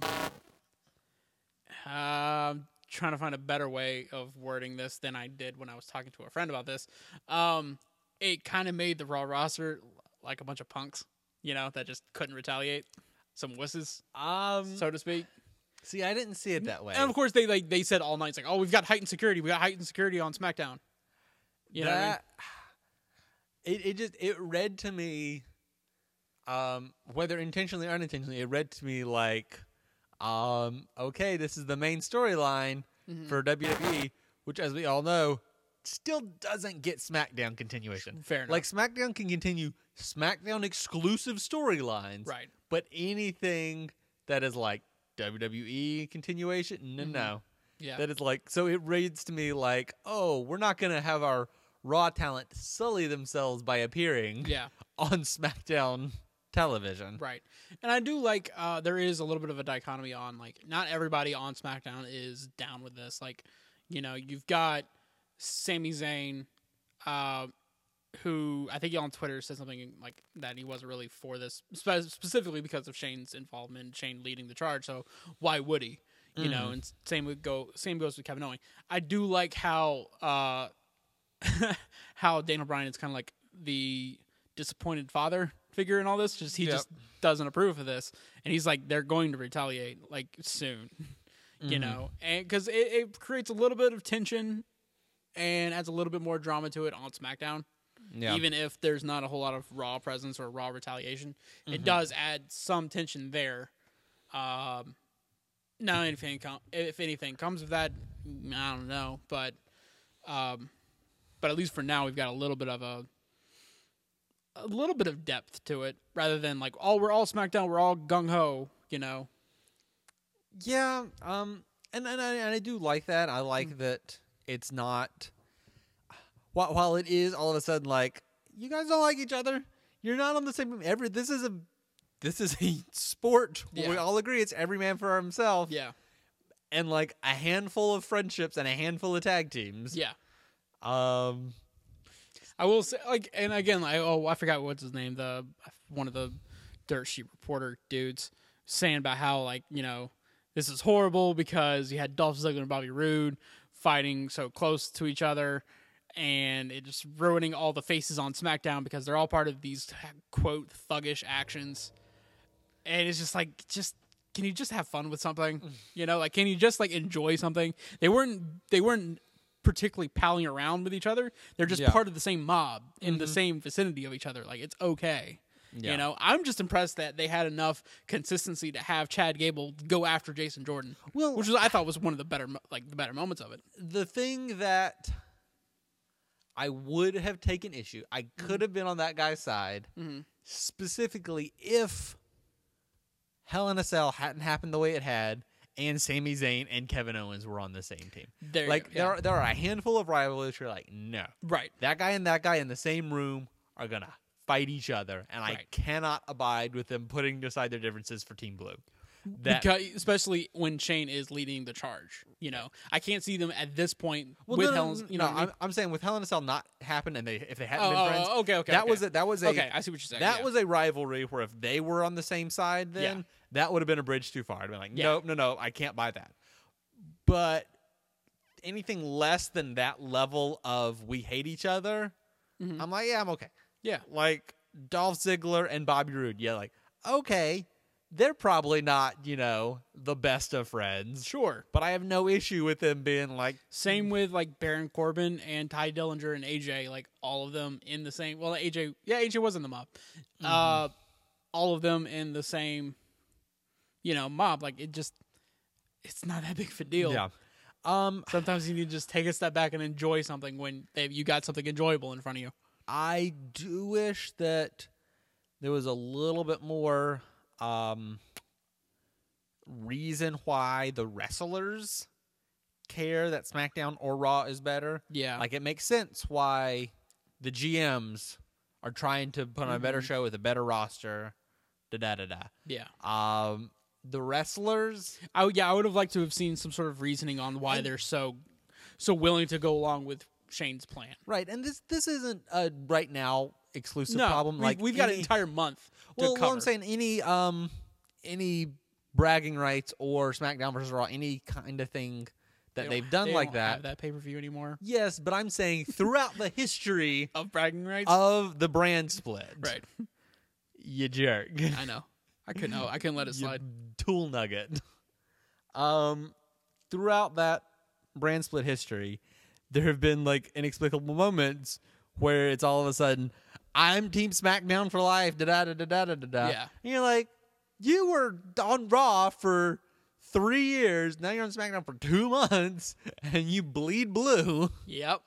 Speaker 2: uh, trying to find a better way of wording this than I did when I was talking to a friend about this. Um, it kind of made the Raw roster like a bunch of punks, you know, that just couldn't retaliate. Some wusses,
Speaker 1: Um,
Speaker 2: so to speak.
Speaker 1: see, I didn't see it that way.
Speaker 2: And of course, they like they said all night, it's like, oh, we've got heightened security. We got heightened security on SmackDown. You know what I mean?
Speaker 1: that, it it just it read to me, um, whether intentionally or unintentionally, it read to me like, um, okay, this is the main storyline
Speaker 2: Mm-hmm.
Speaker 1: for W W E, which, as we all know, still doesn't get SmackDown continuation.
Speaker 2: Fair enough.
Speaker 1: Like SmackDown can continue SmackDown exclusive storylines,
Speaker 2: Right.
Speaker 1: But anything that is like W W E continuation, no,
Speaker 2: Mm-hmm.
Speaker 1: no.
Speaker 2: Yeah.
Speaker 1: That is like, so it reads to me like, oh, we're not going to have our Raw talent sully themselves by appearing
Speaker 2: Yeah.
Speaker 1: on SmackDown television.
Speaker 2: Right. And I do like uh, there is a little bit of a dichotomy on like not everybody on SmackDown is down with this. Like, you know, you've got Sami Zayn, uh, who I think on Twitter said something like that he wasn't really for this, spe- specifically because of Shane's involvement, Shane leading the charge. So why would he? You
Speaker 1: Mm-hmm.
Speaker 2: know, and same would go. Same goes with Kevin Owens. I do like how uh, how Daniel Bryan is kind of like the disappointed father figure in all this. Just he
Speaker 1: Yep.
Speaker 2: just doesn't approve of this, and he's like, they're going to retaliate like soon, you
Speaker 1: Mhm.
Speaker 2: know, and because it, it creates a little bit of tension and adds a little bit more drama to it on SmackDown.
Speaker 1: Yeah.
Speaker 2: Even if there's not a whole lot of Raw presence or Raw retaliation,
Speaker 1: Mm-hmm.
Speaker 2: it does add some tension there. Um, now, anything com- if anything comes of that, I don't know, but um, but at least for now, we've got a little bit of a a little bit of depth to it, rather than like, oh, we're all SmackDown, we're all gung ho, you know.
Speaker 1: Yeah, um, and and I, and I do like that. I like that it's not. While while it is all of a sudden like you guys don't like each other, you're not on the same. Every this is a this is a sport. Where we
Speaker 2: Yeah.
Speaker 1: all agree it's every man for himself.
Speaker 2: Yeah,
Speaker 1: And like a handful of friendships and a handful of tag teams.
Speaker 2: yeah.
Speaker 1: Um.
Speaker 2: I will say, like, and again, like, oh, I forgot what's his name, the one of the dirt sheet reporter dudes saying about how, like, you know, this is horrible because you had Dolph Ziggler and Bobby Roode fighting so close to each other, and it just ruining all the faces on SmackDown because they're all part of these quote thuggish actions, and it's just like, just can you just have fun with something, you know, like, can you just like enjoy something? They weren't, they weren't. particularly palling around with each other. They're just
Speaker 1: Yeah.
Speaker 2: part of the same mob in the same vicinity of each other. Like, it's okay.
Speaker 1: Yeah.
Speaker 2: You know, I'm just impressed that they had enough consistency to have Chad Gable go after Jason Jordan,
Speaker 1: Well,
Speaker 2: which was I thought was one of the better mo- like the better moments of it.
Speaker 1: the thing that I would have taken issue, I could have been on that guy's side,
Speaker 2: Mhm.
Speaker 1: specifically if Hell in a Cell hadn't happened the way it had, and Sami Zayn and Kevin Owens were on the same team.
Speaker 2: There, you
Speaker 1: Like
Speaker 2: go.
Speaker 1: there,
Speaker 2: Yeah.
Speaker 1: are, there are a handful of rivalries where you're like, no,
Speaker 2: right,
Speaker 1: that guy and that guy in the same room are gonna fight each other, and I
Speaker 2: Right.
Speaker 1: cannot abide with them putting aside their differences for Team Blue. That
Speaker 2: because, especially when Shane is leading the charge. You know, I can't see them at this point
Speaker 1: well,
Speaker 2: with
Speaker 1: no, no,
Speaker 2: Hell's.
Speaker 1: no,
Speaker 2: You know,
Speaker 1: no,
Speaker 2: what I mean?
Speaker 1: I'm, I'm saying with Hell in a Cell not happened, and they if they hadn't
Speaker 2: oh,
Speaker 1: been
Speaker 2: oh,
Speaker 1: friends,
Speaker 2: oh, okay, okay,
Speaker 1: that
Speaker 2: okay.
Speaker 1: was a, that was a
Speaker 2: okay. I see what you're saying.
Speaker 1: that
Speaker 2: yeah.
Speaker 1: was a rivalry where if they were on the same side, then
Speaker 2: Yeah.
Speaker 1: that would have been a bridge too far. I'd been like,
Speaker 2: Yeah.
Speaker 1: nope, no, no, I can't buy that. But anything less than that level of we hate each other,
Speaker 2: Mhm.
Speaker 1: I'm like, yeah, I'm okay.
Speaker 2: yeah.
Speaker 1: Like Dolph Ziggler and Bobby Roode, yeah, like okay, they're probably not, you know, the best of friends,
Speaker 2: Sure.
Speaker 1: but I have no issue with them being like,
Speaker 2: Same with like Baron Corbin and Ty Dillinger and A J, like all of them in the same. Well, A J, yeah, A J was in the mob. Uh, all of them in the same, you know, mob. Like it just, it's not that big of a deal.
Speaker 1: yeah. Um,
Speaker 2: Sometimes you need to just take a step back and enjoy something when they, you got something enjoyable in front of you.
Speaker 1: I do wish that there was a little bit more um, reason why the wrestlers care that SmackDown or Raw is better.
Speaker 2: Yeah.
Speaker 1: Like, it makes sense why the G Ms are trying to put on a better
Speaker 2: Mhm.
Speaker 1: show with a better roster. Da da da da.
Speaker 2: Yeah.
Speaker 1: Um, the wrestlers,
Speaker 2: I would, yeah, I would have liked to have seen some sort of reasoning on why
Speaker 1: And-
Speaker 2: they're so so willing to go along with Shane's plan.
Speaker 1: right? And this this isn't a right now exclusive
Speaker 2: No,
Speaker 1: problem.
Speaker 2: we,
Speaker 1: Like
Speaker 2: we've got an
Speaker 1: any-
Speaker 2: entire month to
Speaker 1: Well,
Speaker 2: cover.
Speaker 1: well, I'm saying any um any bragging rights or SmackDown versus Raw, any kind of thing that
Speaker 2: They
Speaker 1: they've
Speaker 2: don't-
Speaker 1: done
Speaker 2: they
Speaker 1: like
Speaker 2: don't
Speaker 1: that.
Speaker 2: have that pay per view anymore
Speaker 1: Yes, but I'm saying throughout the history
Speaker 2: of bragging rights.
Speaker 1: of the brand split,
Speaker 2: right.
Speaker 1: you jerk.
Speaker 2: I know. I couldn't. Oh, I couldn't let it
Speaker 1: You
Speaker 2: slide.
Speaker 1: tool nugget. Um, throughout that brand split history, there have been like inexplicable moments where it's all of a sudden, I'm Team SmackDown for life. Da da da da da da da.
Speaker 2: Yeah.
Speaker 1: And you're like, you were on Raw for three years. Now you're on SmackDown for two months, and you bleed blue.
Speaker 2: Yep.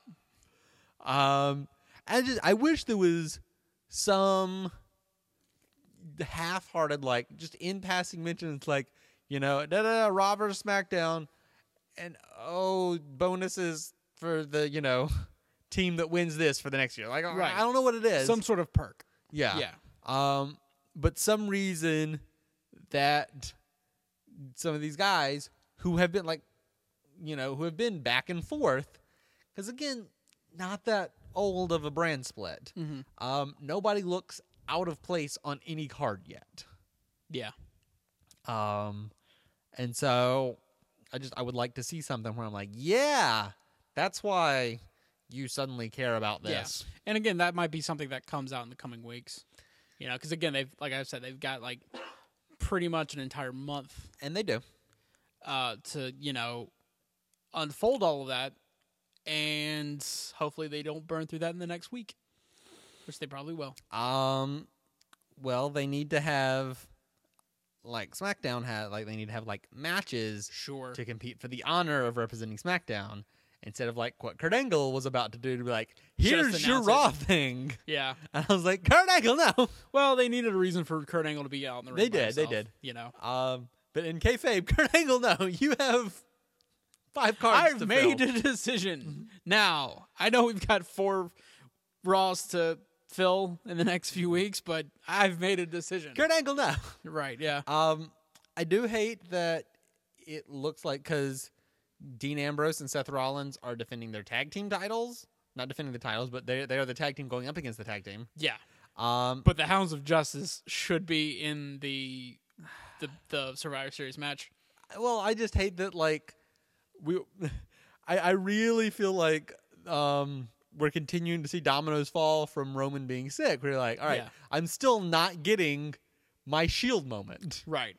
Speaker 1: Um, I just I wish there was some half-hearted, like just in passing mentions, like you know, da da da, Raw versus SmackDown, and oh, bonuses for the you know team that wins this for the next year. Like
Speaker 2: Right.
Speaker 1: I don't know what it is.
Speaker 2: Some sort of perk.
Speaker 1: yeah,
Speaker 2: Yeah.
Speaker 1: Um, but some reason that some of these guys who have been like, you know, who have been back and forth, because again, not that old of a brand split.
Speaker 2: Mm-hmm.
Speaker 1: Um, nobody looks out of place on any card yet.
Speaker 2: Yeah.
Speaker 1: Um, and so I just I would like to see something where I'm like, yeah, that's why you suddenly care about this.
Speaker 2: Yeah. And again, that might be something that comes out in the coming weeks. You know, because again, they've like I said, they've got like pretty much an entire month
Speaker 1: And they do.
Speaker 2: uh, to you know unfold all of that, and hopefully they don't burn through that in the next week, which they probably will.
Speaker 1: Um, well, they need to have like SmackDown had like they need to have like matches
Speaker 2: Sure.
Speaker 1: to compete for the honor of representing SmackDown instead of like what Kurt Angle was about to do to be like, here's
Speaker 2: Just
Speaker 1: your
Speaker 2: announce
Speaker 1: Raw
Speaker 2: it.
Speaker 1: thing.
Speaker 2: Yeah.
Speaker 1: And I was like, Kurt Angle, no.
Speaker 2: Well, they needed a reason for Kurt Angle to be out in the ring.
Speaker 1: They
Speaker 2: by
Speaker 1: did, they
Speaker 2: himself,
Speaker 1: did.
Speaker 2: You know,
Speaker 1: Um, but in kayfabe, Kurt Angle, no. You have five cards
Speaker 2: I've
Speaker 1: to
Speaker 2: made
Speaker 1: fill.
Speaker 2: a decision. Now I know we've got four Raws to fill in the next few weeks, but I've made a decision.
Speaker 1: Kurt Angle, no.
Speaker 2: Right? Yeah.
Speaker 1: Um, I do hate that it looks like because Dean Ambrose and Seth Rollins are defending their tag team titles, not defending the titles, but they they are the tag team going up against the tag team.
Speaker 2: Yeah.
Speaker 1: Um,
Speaker 2: But the Hounds of Justice should be in the the the Survivor Series match.
Speaker 1: well, I just hate that like we, I I really feel like um we're continuing to see dominoes fall from Roman being sick. We're like, all right,
Speaker 2: Yeah.
Speaker 1: I'm still not getting my Shield moment.
Speaker 2: Right.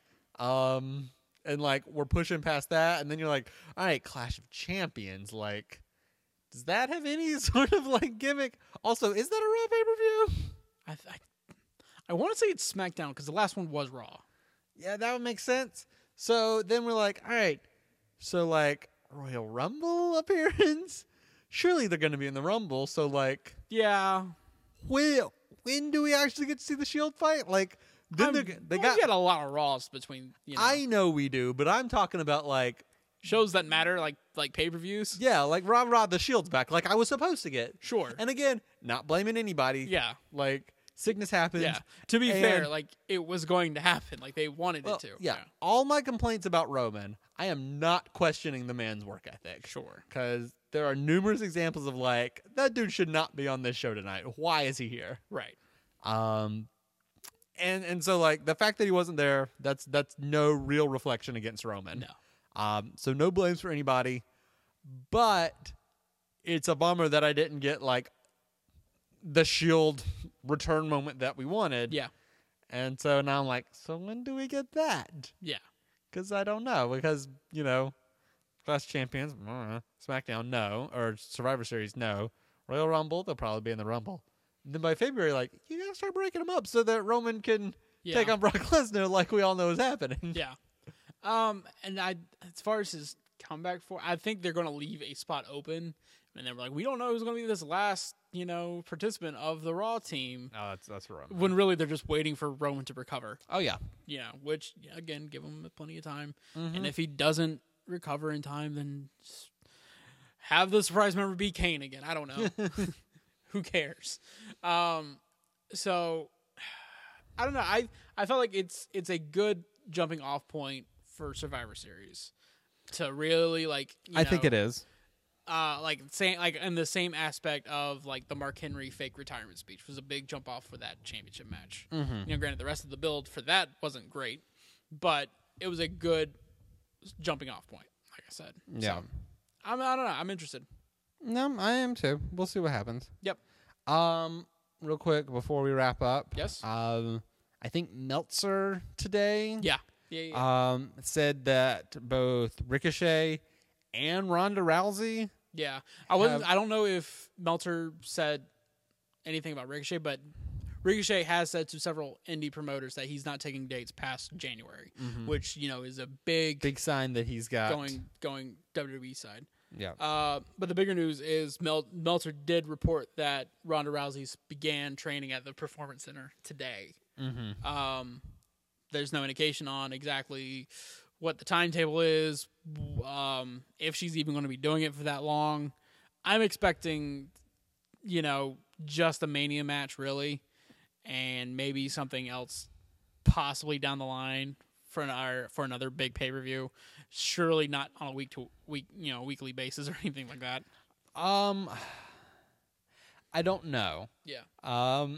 Speaker 1: Um, and like we're pushing past that, and then you're like, all right, Clash of Champions. Like, does that have any sort of like gimmick? Also, is that a Raw pay per view?
Speaker 2: I I, I want to say it's SmackDown because the last one was Raw.
Speaker 1: Yeah, that would make sense. So then we're like, all right, so like Royal Rumble appearance. Surely they're going to be in the Rumble. So like,
Speaker 2: Yeah.
Speaker 1: when when do we actually get to see the Shield fight? Like, then
Speaker 2: I'm-
Speaker 1: they're, they
Speaker 2: well,
Speaker 1: got.
Speaker 2: we got a lot of Raws between you know,
Speaker 1: I know we do, but I'm talking about like.
Speaker 2: shows that matter, like like pay per views.
Speaker 1: Yeah, like Rob Rob the Shield's back, like I was supposed to get.
Speaker 2: Sure.
Speaker 1: And again, not blaming anybody.
Speaker 2: Yeah.
Speaker 1: Like sickness happens.
Speaker 2: Yeah. To be
Speaker 1: and-
Speaker 2: fair, like it was going to happen. Like they wanted
Speaker 1: well,
Speaker 2: it to.
Speaker 1: yeah. All my complaints about Roman, I am not questioning the man's work ethic.
Speaker 2: Sure.
Speaker 1: Because there are numerous examples of like that dude should not be on this show tonight. Why is he here?
Speaker 2: Right.
Speaker 1: Um, and and so like the fact that he wasn't there, that's that's no real reflection against Roman.
Speaker 2: No.
Speaker 1: Um, so no blames for anybody, but it's a bummer that I didn't get like the Shield return moment that we wanted.
Speaker 2: Yeah.
Speaker 1: And so now I'm like, so when do we get that?
Speaker 2: Yeah.
Speaker 1: Because I don't know. Because, you know, Clash Champions, uh, SmackDown, no. Or Survivor Series, no. Royal Rumble, they'll probably be in the Rumble. Then by February, like, you gotta start breaking them up so that Roman can
Speaker 2: Yeah.
Speaker 1: take on Brock Lesnar like we all know is happening.
Speaker 2: Yeah. Um, and I, as far as his comeback for, I think they're going to leave a spot open, and they're like, we don't know who's going to be this last, you know, participant of the Raw team.
Speaker 1: Oh, that's that's Roman.
Speaker 2: When really they're just waiting for Roman to recover.
Speaker 1: Oh yeah.
Speaker 2: You know, which again, give him plenty of time.
Speaker 1: Mhm.
Speaker 2: And if he doesn't recover in time, then just have the surprise member be Kane again. I don't know. Who cares? Um, so I don't know. I I felt like it's it's a good jumping off point for Survivor Series to really like. You
Speaker 1: I
Speaker 2: know,
Speaker 1: think it is.
Speaker 2: Uh, like same like in the same aspect of like the Mark Henry fake retirement speech was a big jump off for that championship match.
Speaker 1: Mm-hmm.
Speaker 2: You know, granted the rest of the build for that wasn't great, but it was a good jumping off point. Like I said,
Speaker 1: Yeah.
Speaker 2: So, I'm I don't know. I'm interested.
Speaker 1: No, I am too. We'll see what happens.
Speaker 2: Yep.
Speaker 1: Um, real quick before we wrap up.
Speaker 2: Yes.
Speaker 1: Um, I think Meltzer today.
Speaker 2: Yeah. Yeah. Yeah.
Speaker 1: Um, said that both Ricochet and Ronda Rousey.
Speaker 2: yeah. I wasn't.
Speaker 1: have-
Speaker 2: I don't know if Meltzer said anything about Ricochet, but Ricochet has said to several indie promoters that he's not taking dates past January, which you know is a big,
Speaker 1: Big sign that he's got
Speaker 2: going going W W E side.
Speaker 1: Yeah.
Speaker 2: Uh, but the bigger news is Mel- Meltzer did report that Ronda Rousey began training at the Performance Center today.
Speaker 1: Mm-hmm.
Speaker 2: Um, there's no indication on exactly what the timetable is, um, if she's even going to be doing it for that long. I'm expecting, you know, just a Mania match, really, and maybe something else possibly down the line for an our, for another big pay per view. Surely not on a week to week, you know, weekly basis or anything like that.
Speaker 1: Um, I don't know.
Speaker 2: Yeah,
Speaker 1: Um,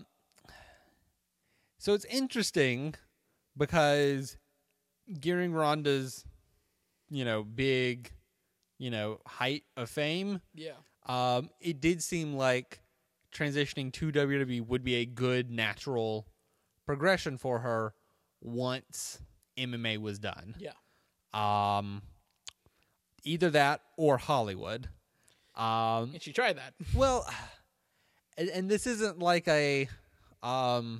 Speaker 1: so it's interesting because gearing Ronda's, you know, big, you know, height of fame,
Speaker 2: yeah,
Speaker 1: um, it did seem like transitioning to W W E would be a good natural progression for her once M M A was done.
Speaker 2: yeah.
Speaker 1: Um, either that or Hollywood. Um,
Speaker 2: And she tried that.
Speaker 1: well, and, and this isn't like a, um,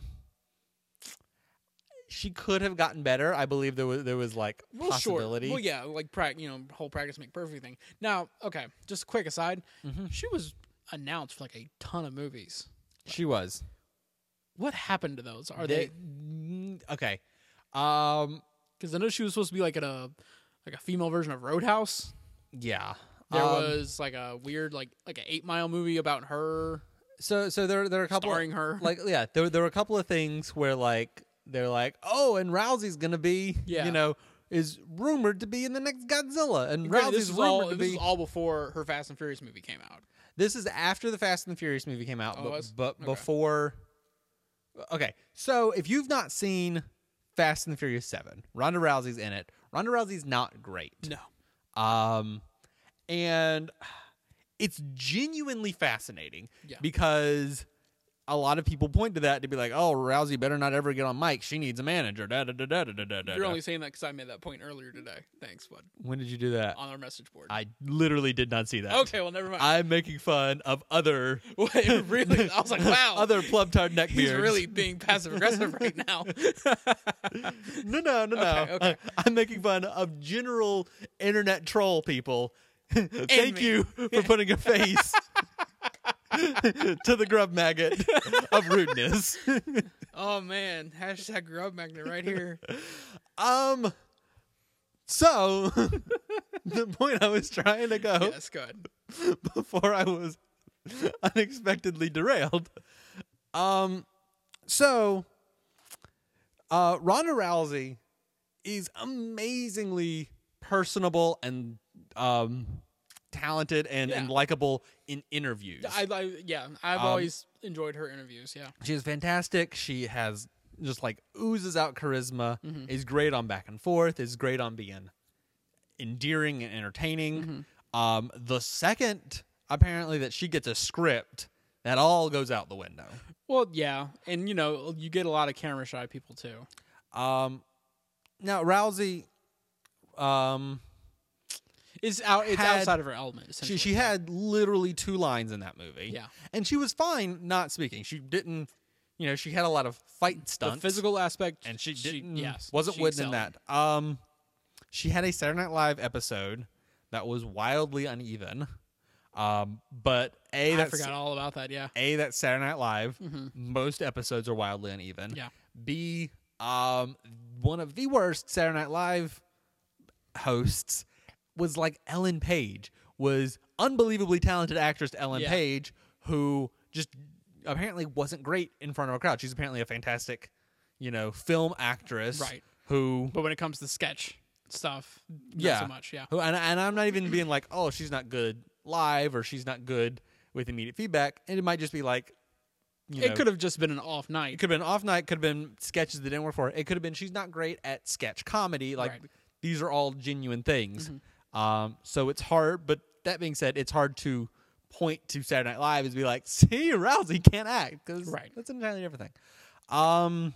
Speaker 1: she could have gotten better. I believe there was there was like
Speaker 2: Well,
Speaker 1: possibility.
Speaker 2: sure. Well, yeah, like pra- you know, whole practice make perfect thing. Now, okay, just a quick aside.
Speaker 1: Mhm.
Speaker 2: She was announced for like a ton of movies.
Speaker 1: She was.
Speaker 2: What happened to those? Are
Speaker 1: They-
Speaker 2: they?
Speaker 1: mm, okay? Um,
Speaker 2: Because I know she was supposed to be like in a like a female version of Roadhouse.
Speaker 1: yeah.
Speaker 2: There
Speaker 1: Um,
Speaker 2: was like a weird like like an Eight Mile movie about her
Speaker 1: so so there there are a couple
Speaker 2: starring her.
Speaker 1: like yeah there there were a couple of things where like they're like, oh, and Rousey's gonna be
Speaker 2: Yeah.
Speaker 1: you know is rumored to be in the next Godzilla, and
Speaker 2: Granted,
Speaker 1: Rousey's
Speaker 2: this is
Speaker 1: rumored
Speaker 2: all
Speaker 1: to
Speaker 2: this
Speaker 1: be.
Speaker 2: is all before her Fast and Furious movie came out.
Speaker 1: This is after the Fast and the Furious movie came out,
Speaker 2: Oh, it
Speaker 1: but,
Speaker 2: was?
Speaker 1: but
Speaker 2: Okay.
Speaker 1: before. Okay, so if you've not seen Fast and the Furious seven, Ronda Rousey's in it. Ronda Rousey's not great.
Speaker 2: No.
Speaker 1: Um, and it's genuinely fascinating
Speaker 2: Yeah.
Speaker 1: because a lot of people point to that to be like, "Oh, Rousey better not ever get on mic. She needs a manager." Da, da, da, da, da, da, da,
Speaker 2: You're
Speaker 1: da.
Speaker 2: only saying that because I made that point earlier today. Thanks, bud.
Speaker 1: When did you do that?
Speaker 2: On our message board.
Speaker 1: I literally did not see that.
Speaker 2: Okay, well, never mind.
Speaker 1: I'm making fun of other
Speaker 2: Wait, really? I was like, wow.
Speaker 1: other plumtard neckbeards.
Speaker 2: He's really being passive aggressive right now.
Speaker 1: No, no, no, no.
Speaker 2: Okay, okay.
Speaker 1: I, I'm making fun of general internet troll people. Thank
Speaker 2: me.
Speaker 1: you for putting a face to the grub maggot of rudeness.
Speaker 2: Oh man, hashtag grub magnet right here.
Speaker 1: Um. So the point I was trying to go
Speaker 2: Yes, good.
Speaker 1: before I was unexpectedly derailed. Um. So, uh, Ronda Rousey is amazingly personable and um talented and, and
Speaker 2: Yeah.
Speaker 1: likable in interviews.
Speaker 2: I, I yeah, I've
Speaker 1: Um,
Speaker 2: always enjoyed her interviews. Yeah,
Speaker 1: She is fantastic. She has just like oozes out charisma,
Speaker 2: Mhm.
Speaker 1: is great on back and forth, is great on being endearing and entertaining. Um, the second, apparently, that she gets a script, that all goes out the window.
Speaker 2: well, yeah, and you know, you get a lot of camera shy people too.
Speaker 1: Um, now, Rousey, um,
Speaker 2: It's out. It's
Speaker 1: Had-
Speaker 2: outside of her element.
Speaker 1: she,
Speaker 2: Essentially.
Speaker 1: she had literally two lines in that movie.
Speaker 2: Yeah.
Speaker 1: And she was fine not speaking. She didn't, you know, she had a lot of fight
Speaker 2: the
Speaker 1: stunts.
Speaker 2: physical aspect,
Speaker 1: and she didn't
Speaker 2: yes,
Speaker 1: wasn't
Speaker 2: she
Speaker 1: winning in
Speaker 2: excelled.
Speaker 1: that. Um, she had a Saturday Night Live episode that was wildly uneven. Um, but a
Speaker 2: I
Speaker 1: that's
Speaker 2: forgot all about that. Yeah,
Speaker 1: a that's Saturday Night Live.
Speaker 2: Mhm.
Speaker 1: Most episodes are wildly uneven.
Speaker 2: Yeah.
Speaker 1: B um one of the worst Saturday Night Live hosts was like Ellen Page, was unbelievably talented actress Ellen
Speaker 2: Yeah.
Speaker 1: Page, who just apparently wasn't great in front of a crowd. She's apparently a fantastic, you know, film actress.
Speaker 2: Right.
Speaker 1: Who,
Speaker 2: But when it comes to sketch stuff, not
Speaker 1: yeah.
Speaker 2: so much. Yeah.
Speaker 1: who and, and I'm not even being like, oh, she's not good live or she's not good with immediate feedback. And it might just be like, you know,
Speaker 2: It could have just been an off
Speaker 1: it
Speaker 2: night.
Speaker 1: could have been off night, could have been sketches that didn't work for her. It could have been she's not great at sketch comedy. Like,
Speaker 2: Right.
Speaker 1: these are all genuine things.
Speaker 2: Mm-hmm.
Speaker 1: Um, so it's hard, but that being said, it's hard to point to Saturday Night Live and be like, see, Rousey can't act, because
Speaker 2: Right.
Speaker 1: that's an entirely different thing. Um,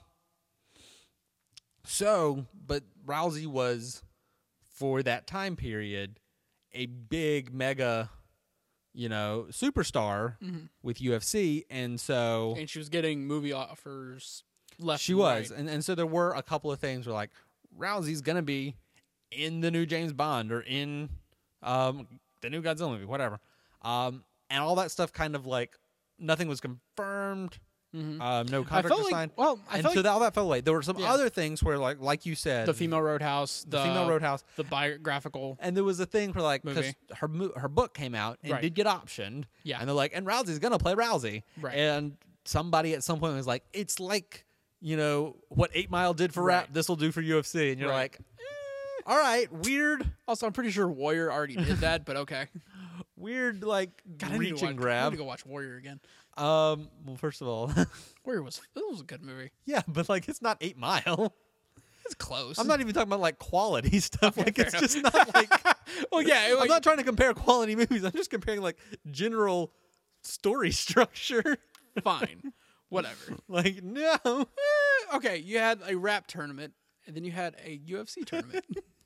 Speaker 1: so, but Rousey was, for that time period, a big, mega, you know, superstar
Speaker 2: Mm-hmm.
Speaker 1: with U F C, and so
Speaker 2: And she was getting movie offers left.
Speaker 1: she
Speaker 2: and
Speaker 1: was,
Speaker 2: right.
Speaker 1: and and so there were a couple of things where like Rousey's gonna be in the new James Bond or in um, the new Godzilla movie, whatever, um, and all that stuff kind of like nothing was confirmed.
Speaker 2: Mhm.
Speaker 1: Um, no
Speaker 2: I
Speaker 1: contract
Speaker 2: felt
Speaker 1: was
Speaker 2: like,
Speaker 1: signed.
Speaker 2: well, I
Speaker 1: and
Speaker 2: felt
Speaker 1: so
Speaker 2: like
Speaker 1: that, all that fell away. There were some
Speaker 2: Yeah.
Speaker 1: other things where, like, like you said,
Speaker 2: the female Roadhouse,
Speaker 1: the
Speaker 2: the,
Speaker 1: female Roadhouse,
Speaker 2: the biographical.
Speaker 1: and there was a thing for like because
Speaker 2: Movie.
Speaker 1: her mo- her book came out and
Speaker 2: Right.
Speaker 1: did get optioned.
Speaker 2: Yeah.
Speaker 1: and they're like, and Rousey's gonna play Rousey.
Speaker 2: Right.
Speaker 1: And somebody at some point was like, it's like, you know, what Eight Mile did for rap,
Speaker 2: Right.
Speaker 1: this will do for U F C, and you're
Speaker 2: Right.
Speaker 1: like, eh, all right, weird,
Speaker 2: Also, I'm pretty sure Warrior already did that, but okay.
Speaker 1: weird, like
Speaker 2: God, I need to
Speaker 1: reach
Speaker 2: watch,
Speaker 1: and
Speaker 2: I need
Speaker 1: grab.
Speaker 2: to go watch Warrior again.
Speaker 1: Um, well, first of all,
Speaker 2: Warrior was it was a good movie.
Speaker 1: yeah, but like it's not Eight Mile.
Speaker 2: It's close.
Speaker 1: I'm not even talking about like quality stuff.
Speaker 2: Okay,
Speaker 1: like
Speaker 2: fair
Speaker 1: it's
Speaker 2: enough.
Speaker 1: just not like.
Speaker 2: Well, yeah, it,
Speaker 1: I'm
Speaker 2: like,
Speaker 1: not trying to compare quality movies. I'm just comparing like general story structure.
Speaker 2: fine, whatever.
Speaker 1: Like no.
Speaker 2: Eh, okay, you had a rap tournament, and then you had a U F C tournament.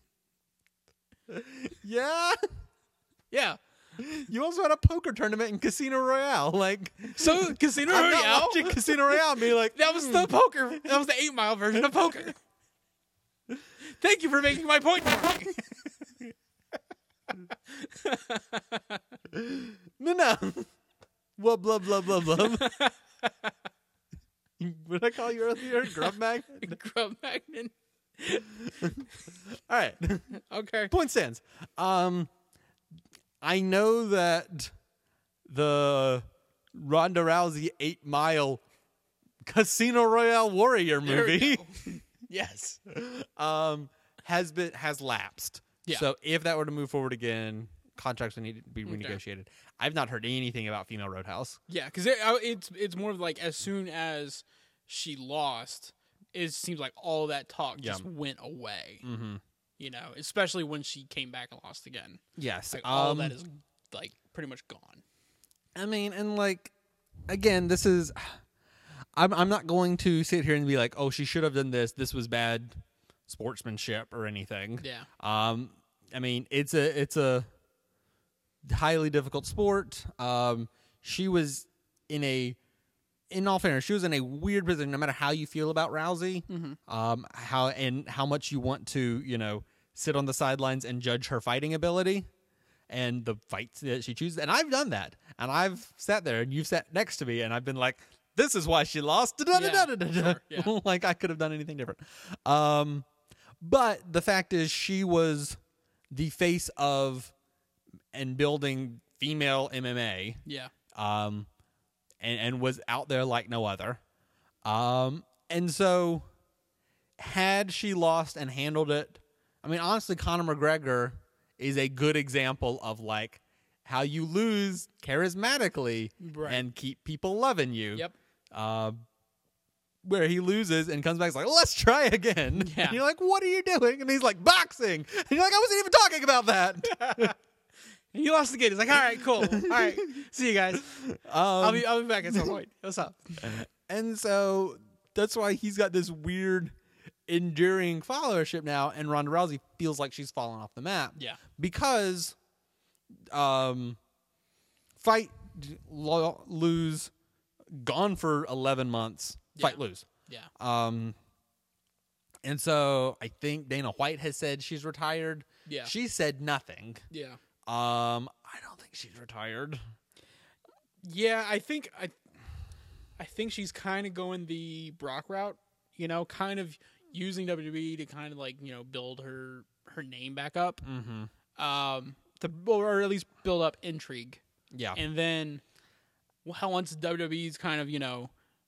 Speaker 1: Yeah.
Speaker 2: Yeah.
Speaker 1: You also had a poker tournament in Casino Royale. Like
Speaker 2: So Casino
Speaker 1: I'm not
Speaker 2: Royale.
Speaker 1: watching Casino Royale and be like,
Speaker 2: That was the poker. That was the Eight Mile version of poker. Thank you for making my point.
Speaker 1: no, no. Blah blah blah blah blah. What did I call you earlier? Grub magnet.
Speaker 2: Grub magnet.
Speaker 1: All right.
Speaker 2: Okay.
Speaker 1: Point stands. Um, I know that the Ronda Rousey Eight Mile Casino Royale Warrior
Speaker 2: There we
Speaker 1: movie
Speaker 2: go. Yes.
Speaker 1: um has been has lapsed.
Speaker 2: Yeah.
Speaker 1: So if that were to move forward again, contracts would need to be
Speaker 2: Okay.
Speaker 1: renegotiated. I've not heard anything about Female Roadhouse.
Speaker 2: Yeah, because it, I- it's it's more of like as soon as she lost, it seems like all that talk
Speaker 1: Yeah.
Speaker 2: just went away.
Speaker 1: Mm-hmm.
Speaker 2: You know, especially when she came back and lost again.
Speaker 1: Yes.
Speaker 2: Like all
Speaker 1: um,
Speaker 2: that is like pretty much gone.
Speaker 1: I mean, and like, again, this is. I'm I'm not going to sit here and be like, oh, she should have done this. This was bad sportsmanship or anything.
Speaker 2: Yeah.
Speaker 1: Um, I mean, it's a it's a highly difficult sport. Um, she was in a, in all fairness, she was in a weird position. No matter how you feel about Rousey, um, how and how much you want to, you know, sit on the sidelines and judge her fighting ability and the fights that she chooses. And I've done that, and I've sat there, and you've sat next to me, and I've been like, this is why she lost. Da-da-da-da-da-da.
Speaker 2: sure, yeah.
Speaker 1: Like I could have done anything different. Um, but the fact is, she was the face of and building female M M A,
Speaker 2: Yeah.
Speaker 1: um, and, and was out there like no other. Um, and so, had she lost and handled it, I mean, honestly, Conor McGregor is a good example of like how you lose charismatically
Speaker 2: Right.
Speaker 1: and keep people loving you.
Speaker 2: Yep.
Speaker 1: Uh, where he loses and comes back and is like, let's try again.
Speaker 2: Yeah.
Speaker 1: And you're like, what are you doing? And he's like, boxing. And you're like, I wasn't even talking about that.
Speaker 2: And he lost the game. He's like, all right, cool. All right, see you guys.
Speaker 1: Um,
Speaker 2: I'll be I'll be back at some point. What's up?
Speaker 1: and so that's why he's got this weird, enduring followership now. And Ronda Rousey feels like she's fallen off the map.
Speaker 2: Yeah.
Speaker 1: Because um, fight, lo- lose, gone for eleven months, fight,
Speaker 2: Yeah.
Speaker 1: lose.
Speaker 2: Yeah.
Speaker 1: Um, and so I think Dana White has said she's retired.
Speaker 2: Yeah.
Speaker 1: She said nothing.
Speaker 2: Yeah.
Speaker 1: Um, I don't think she's retired.
Speaker 2: Yeah, I think I I think she's kind of going the Brock route, you know, kind of using W W E to kind of like, you know, build her her name back up.
Speaker 1: Mm-hmm.
Speaker 2: Um to, or at least build up intrigue.
Speaker 1: Yeah.
Speaker 2: And then, well, once W W E's kind of, you know,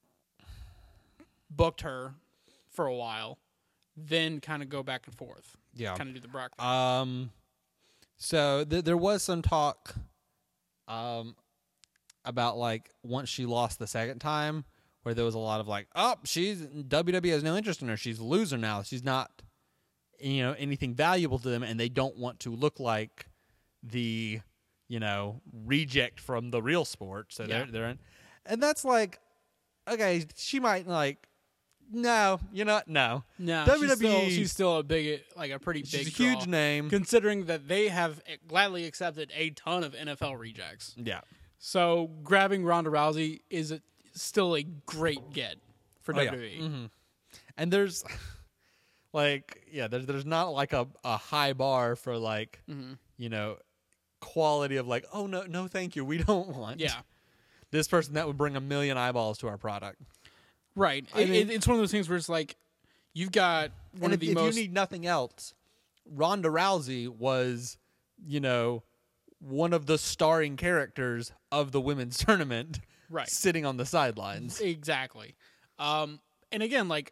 Speaker 2: booked her for a while, then kind of go back and forth.
Speaker 1: Yeah.
Speaker 2: Kind of do the Brock thing.
Speaker 1: Um, so th- there was some talk um, about, like, once she lost the second time, where there was a lot of, like, oh, she's, W W E has no interest in her. She's a loser now. She's not, you know, anything valuable to them, and they don't want to look like the, you know, reject from the real sport. So
Speaker 2: Yeah.
Speaker 1: they're, they're in. And that's like, okay, she might, like, no, you're not, no.
Speaker 2: No,
Speaker 1: W W E,
Speaker 2: she's still, she's still a big, like a pretty
Speaker 1: she's
Speaker 2: big,
Speaker 1: a huge
Speaker 2: draw,
Speaker 1: name.
Speaker 2: considering that they have gladly accepted a ton of N F L rejects.
Speaker 1: Yeah.
Speaker 2: So grabbing Ronda Rousey is a, still a great get for
Speaker 1: Oh, yeah.
Speaker 2: W W E.
Speaker 1: Mhm. And there's, like, yeah, there's there's not like a, a high bar for, like,
Speaker 2: Mm-hmm.
Speaker 1: you know, quality of, like, oh no no thank you, we don't want
Speaker 2: Yeah,
Speaker 1: this person that would bring a million eyeballs to our product.
Speaker 2: right.
Speaker 1: I
Speaker 2: It,
Speaker 1: mean-
Speaker 2: it, it's one of those things where it's like you've got one
Speaker 1: And
Speaker 2: of
Speaker 1: if,
Speaker 2: the
Speaker 1: if
Speaker 2: most.
Speaker 1: you need nothing else, Ronda Rousey was, you know, one of the starring characters of the women's tournament,
Speaker 2: Right.
Speaker 1: sitting on the sidelines.
Speaker 2: Exactly. Um, and again, like,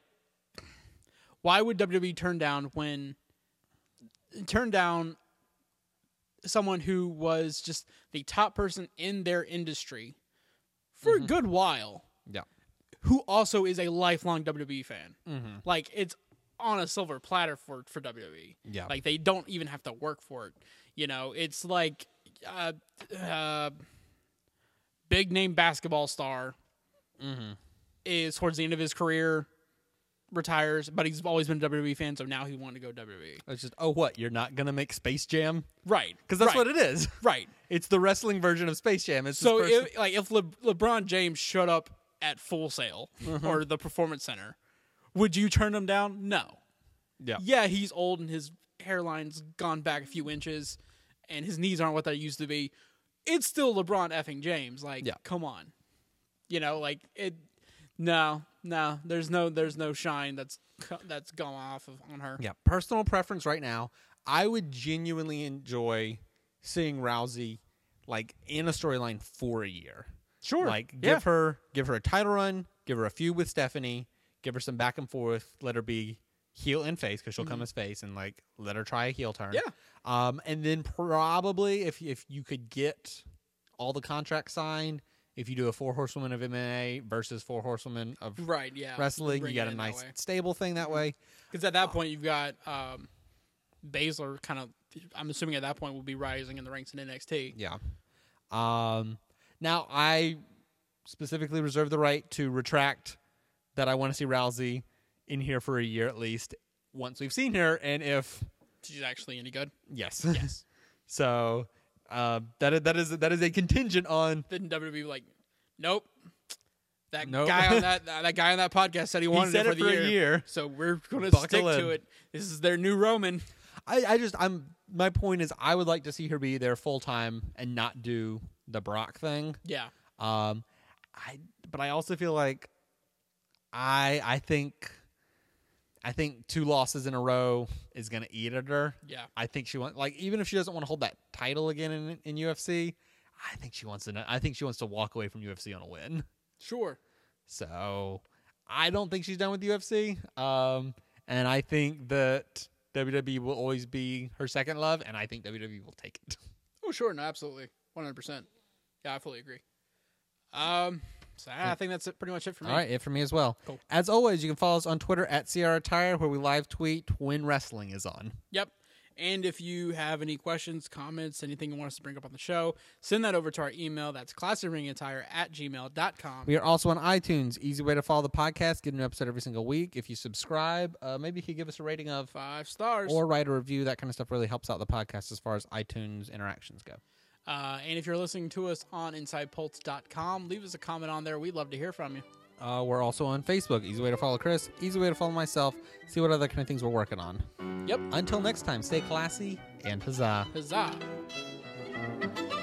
Speaker 2: why would W W E turn down when turn down someone who was just the top person in their industry for a good while,
Speaker 1: Yeah.
Speaker 2: who also is a lifelong W W E fan?
Speaker 1: Mm-hmm.
Speaker 2: Like, it's on a silver platter for for W W E.
Speaker 1: Yeah.
Speaker 2: Like, they don't even have to work for it. You know, it's like uh, uh, big name basketball star
Speaker 1: Mm-hmm.
Speaker 2: is towards the end of his career, retires, but he's always been a W W E fan, so now he wanted to go W W E.
Speaker 1: It's just, oh, what? You're not gonna make Space Jam?
Speaker 2: Right.
Speaker 1: Because that's
Speaker 2: right,
Speaker 1: what it is.
Speaker 2: Right.
Speaker 1: It's the wrestling version of Space Jam. It's
Speaker 2: So,
Speaker 1: this person-
Speaker 2: if, like, if Le- LeBron James showed up at Full Sail
Speaker 1: Mm-hmm.
Speaker 2: or the Performance Center, would you turn him down? No.
Speaker 1: yeah,
Speaker 2: Yeah, he's old and his hairline's gone back a few inches, and his knees aren't what they used to be. It's still LeBron effing James. Like,
Speaker 1: Yeah.
Speaker 2: come on. You know, like it. No, no. There's no. There's no shine that's that's gone off of on her.
Speaker 1: yeah. Personal preference right now. I would genuinely enjoy seeing Rousey, like, in a storyline for a year.
Speaker 2: Sure.
Speaker 1: Like,
Speaker 2: Yeah.
Speaker 1: give her give her a title run, give her a feud with Stephanie, give her some back and forth, let her be heel and face, because she'll come as face, and, like, let her try a heel turn.
Speaker 2: Yeah.
Speaker 1: Um, and then probably if if you could get all the contracts signed, if you do a four horsewomen of M M A versus four horsewomen of
Speaker 2: Right. Yeah.
Speaker 1: wrestling,
Speaker 2: Bring
Speaker 1: you
Speaker 2: it
Speaker 1: got a
Speaker 2: in that
Speaker 1: nice
Speaker 2: way.
Speaker 1: stable thing that way.
Speaker 2: Because at that point you've got um, Baszler kind of. I'm assuming at that point will be rising in the ranks in N X T.
Speaker 1: Yeah. Um, now I specifically reserve the right to retract that I want to see Rousey in here for a year at least once we've seen her, and if
Speaker 2: She's actually any good.
Speaker 1: yes,
Speaker 2: Yes.
Speaker 1: so uh, that is, that is that is a contingent on.
Speaker 2: Then W W E like, nope. That
Speaker 1: Nope.
Speaker 2: guy on that that guy on that podcast said he wanted
Speaker 1: said
Speaker 2: it for
Speaker 1: it
Speaker 2: the
Speaker 1: for a
Speaker 2: year.
Speaker 1: year.
Speaker 2: So we're gonna
Speaker 1: Buckle
Speaker 2: stick
Speaker 1: in.
Speaker 2: to it. This is their new Roman.
Speaker 1: I, I just I'm my point is I would like to see her be there full time and not do the Brock thing.
Speaker 2: Yeah.
Speaker 1: Um, I but I also feel like I I think I think two losses in a row is gonna eat at her.
Speaker 2: Yeah.
Speaker 1: I think she wants like even if she doesn't want to hold that title again in in U F C, I think she wants to. I think she wants to walk away from U F C on a win.
Speaker 2: Sure.
Speaker 1: So I don't think she's done with U F C. Um, and I think that W W E will always be her second love, and I think W W E will take it.
Speaker 2: Oh, sure. No, absolutely. one hundred percent. Yeah, I fully agree. Um, so I think that's it, pretty much it for me.
Speaker 1: All right, it for me as well.
Speaker 2: Cool.
Speaker 1: As always, you can follow us on Twitter at C R Attire, where we live tweet when wrestling is on.
Speaker 2: Yep. And if you have any questions, comments, anything you want us to bring up on the show, send that over to our email. That's classicringattire at gmail dot com.
Speaker 1: We are also on iTunes. Easy way to follow the podcast. Get an episode every single week. If you subscribe, uh, maybe you could give us a rating of
Speaker 2: Five stars.
Speaker 1: or write a review. That kind of stuff really helps out the podcast as far as iTunes interactions go.
Speaker 2: Uh, and if you're listening to us on inside pulse dot com, leave us a comment on there. We'd love to hear from you.
Speaker 1: Uh, we're also on Facebook. Easy way to follow Chris. Easy way to follow myself. See what other kind of things we're working on.
Speaker 2: Yep.
Speaker 1: Until next time, stay classy and huzzah.
Speaker 2: Huzzah.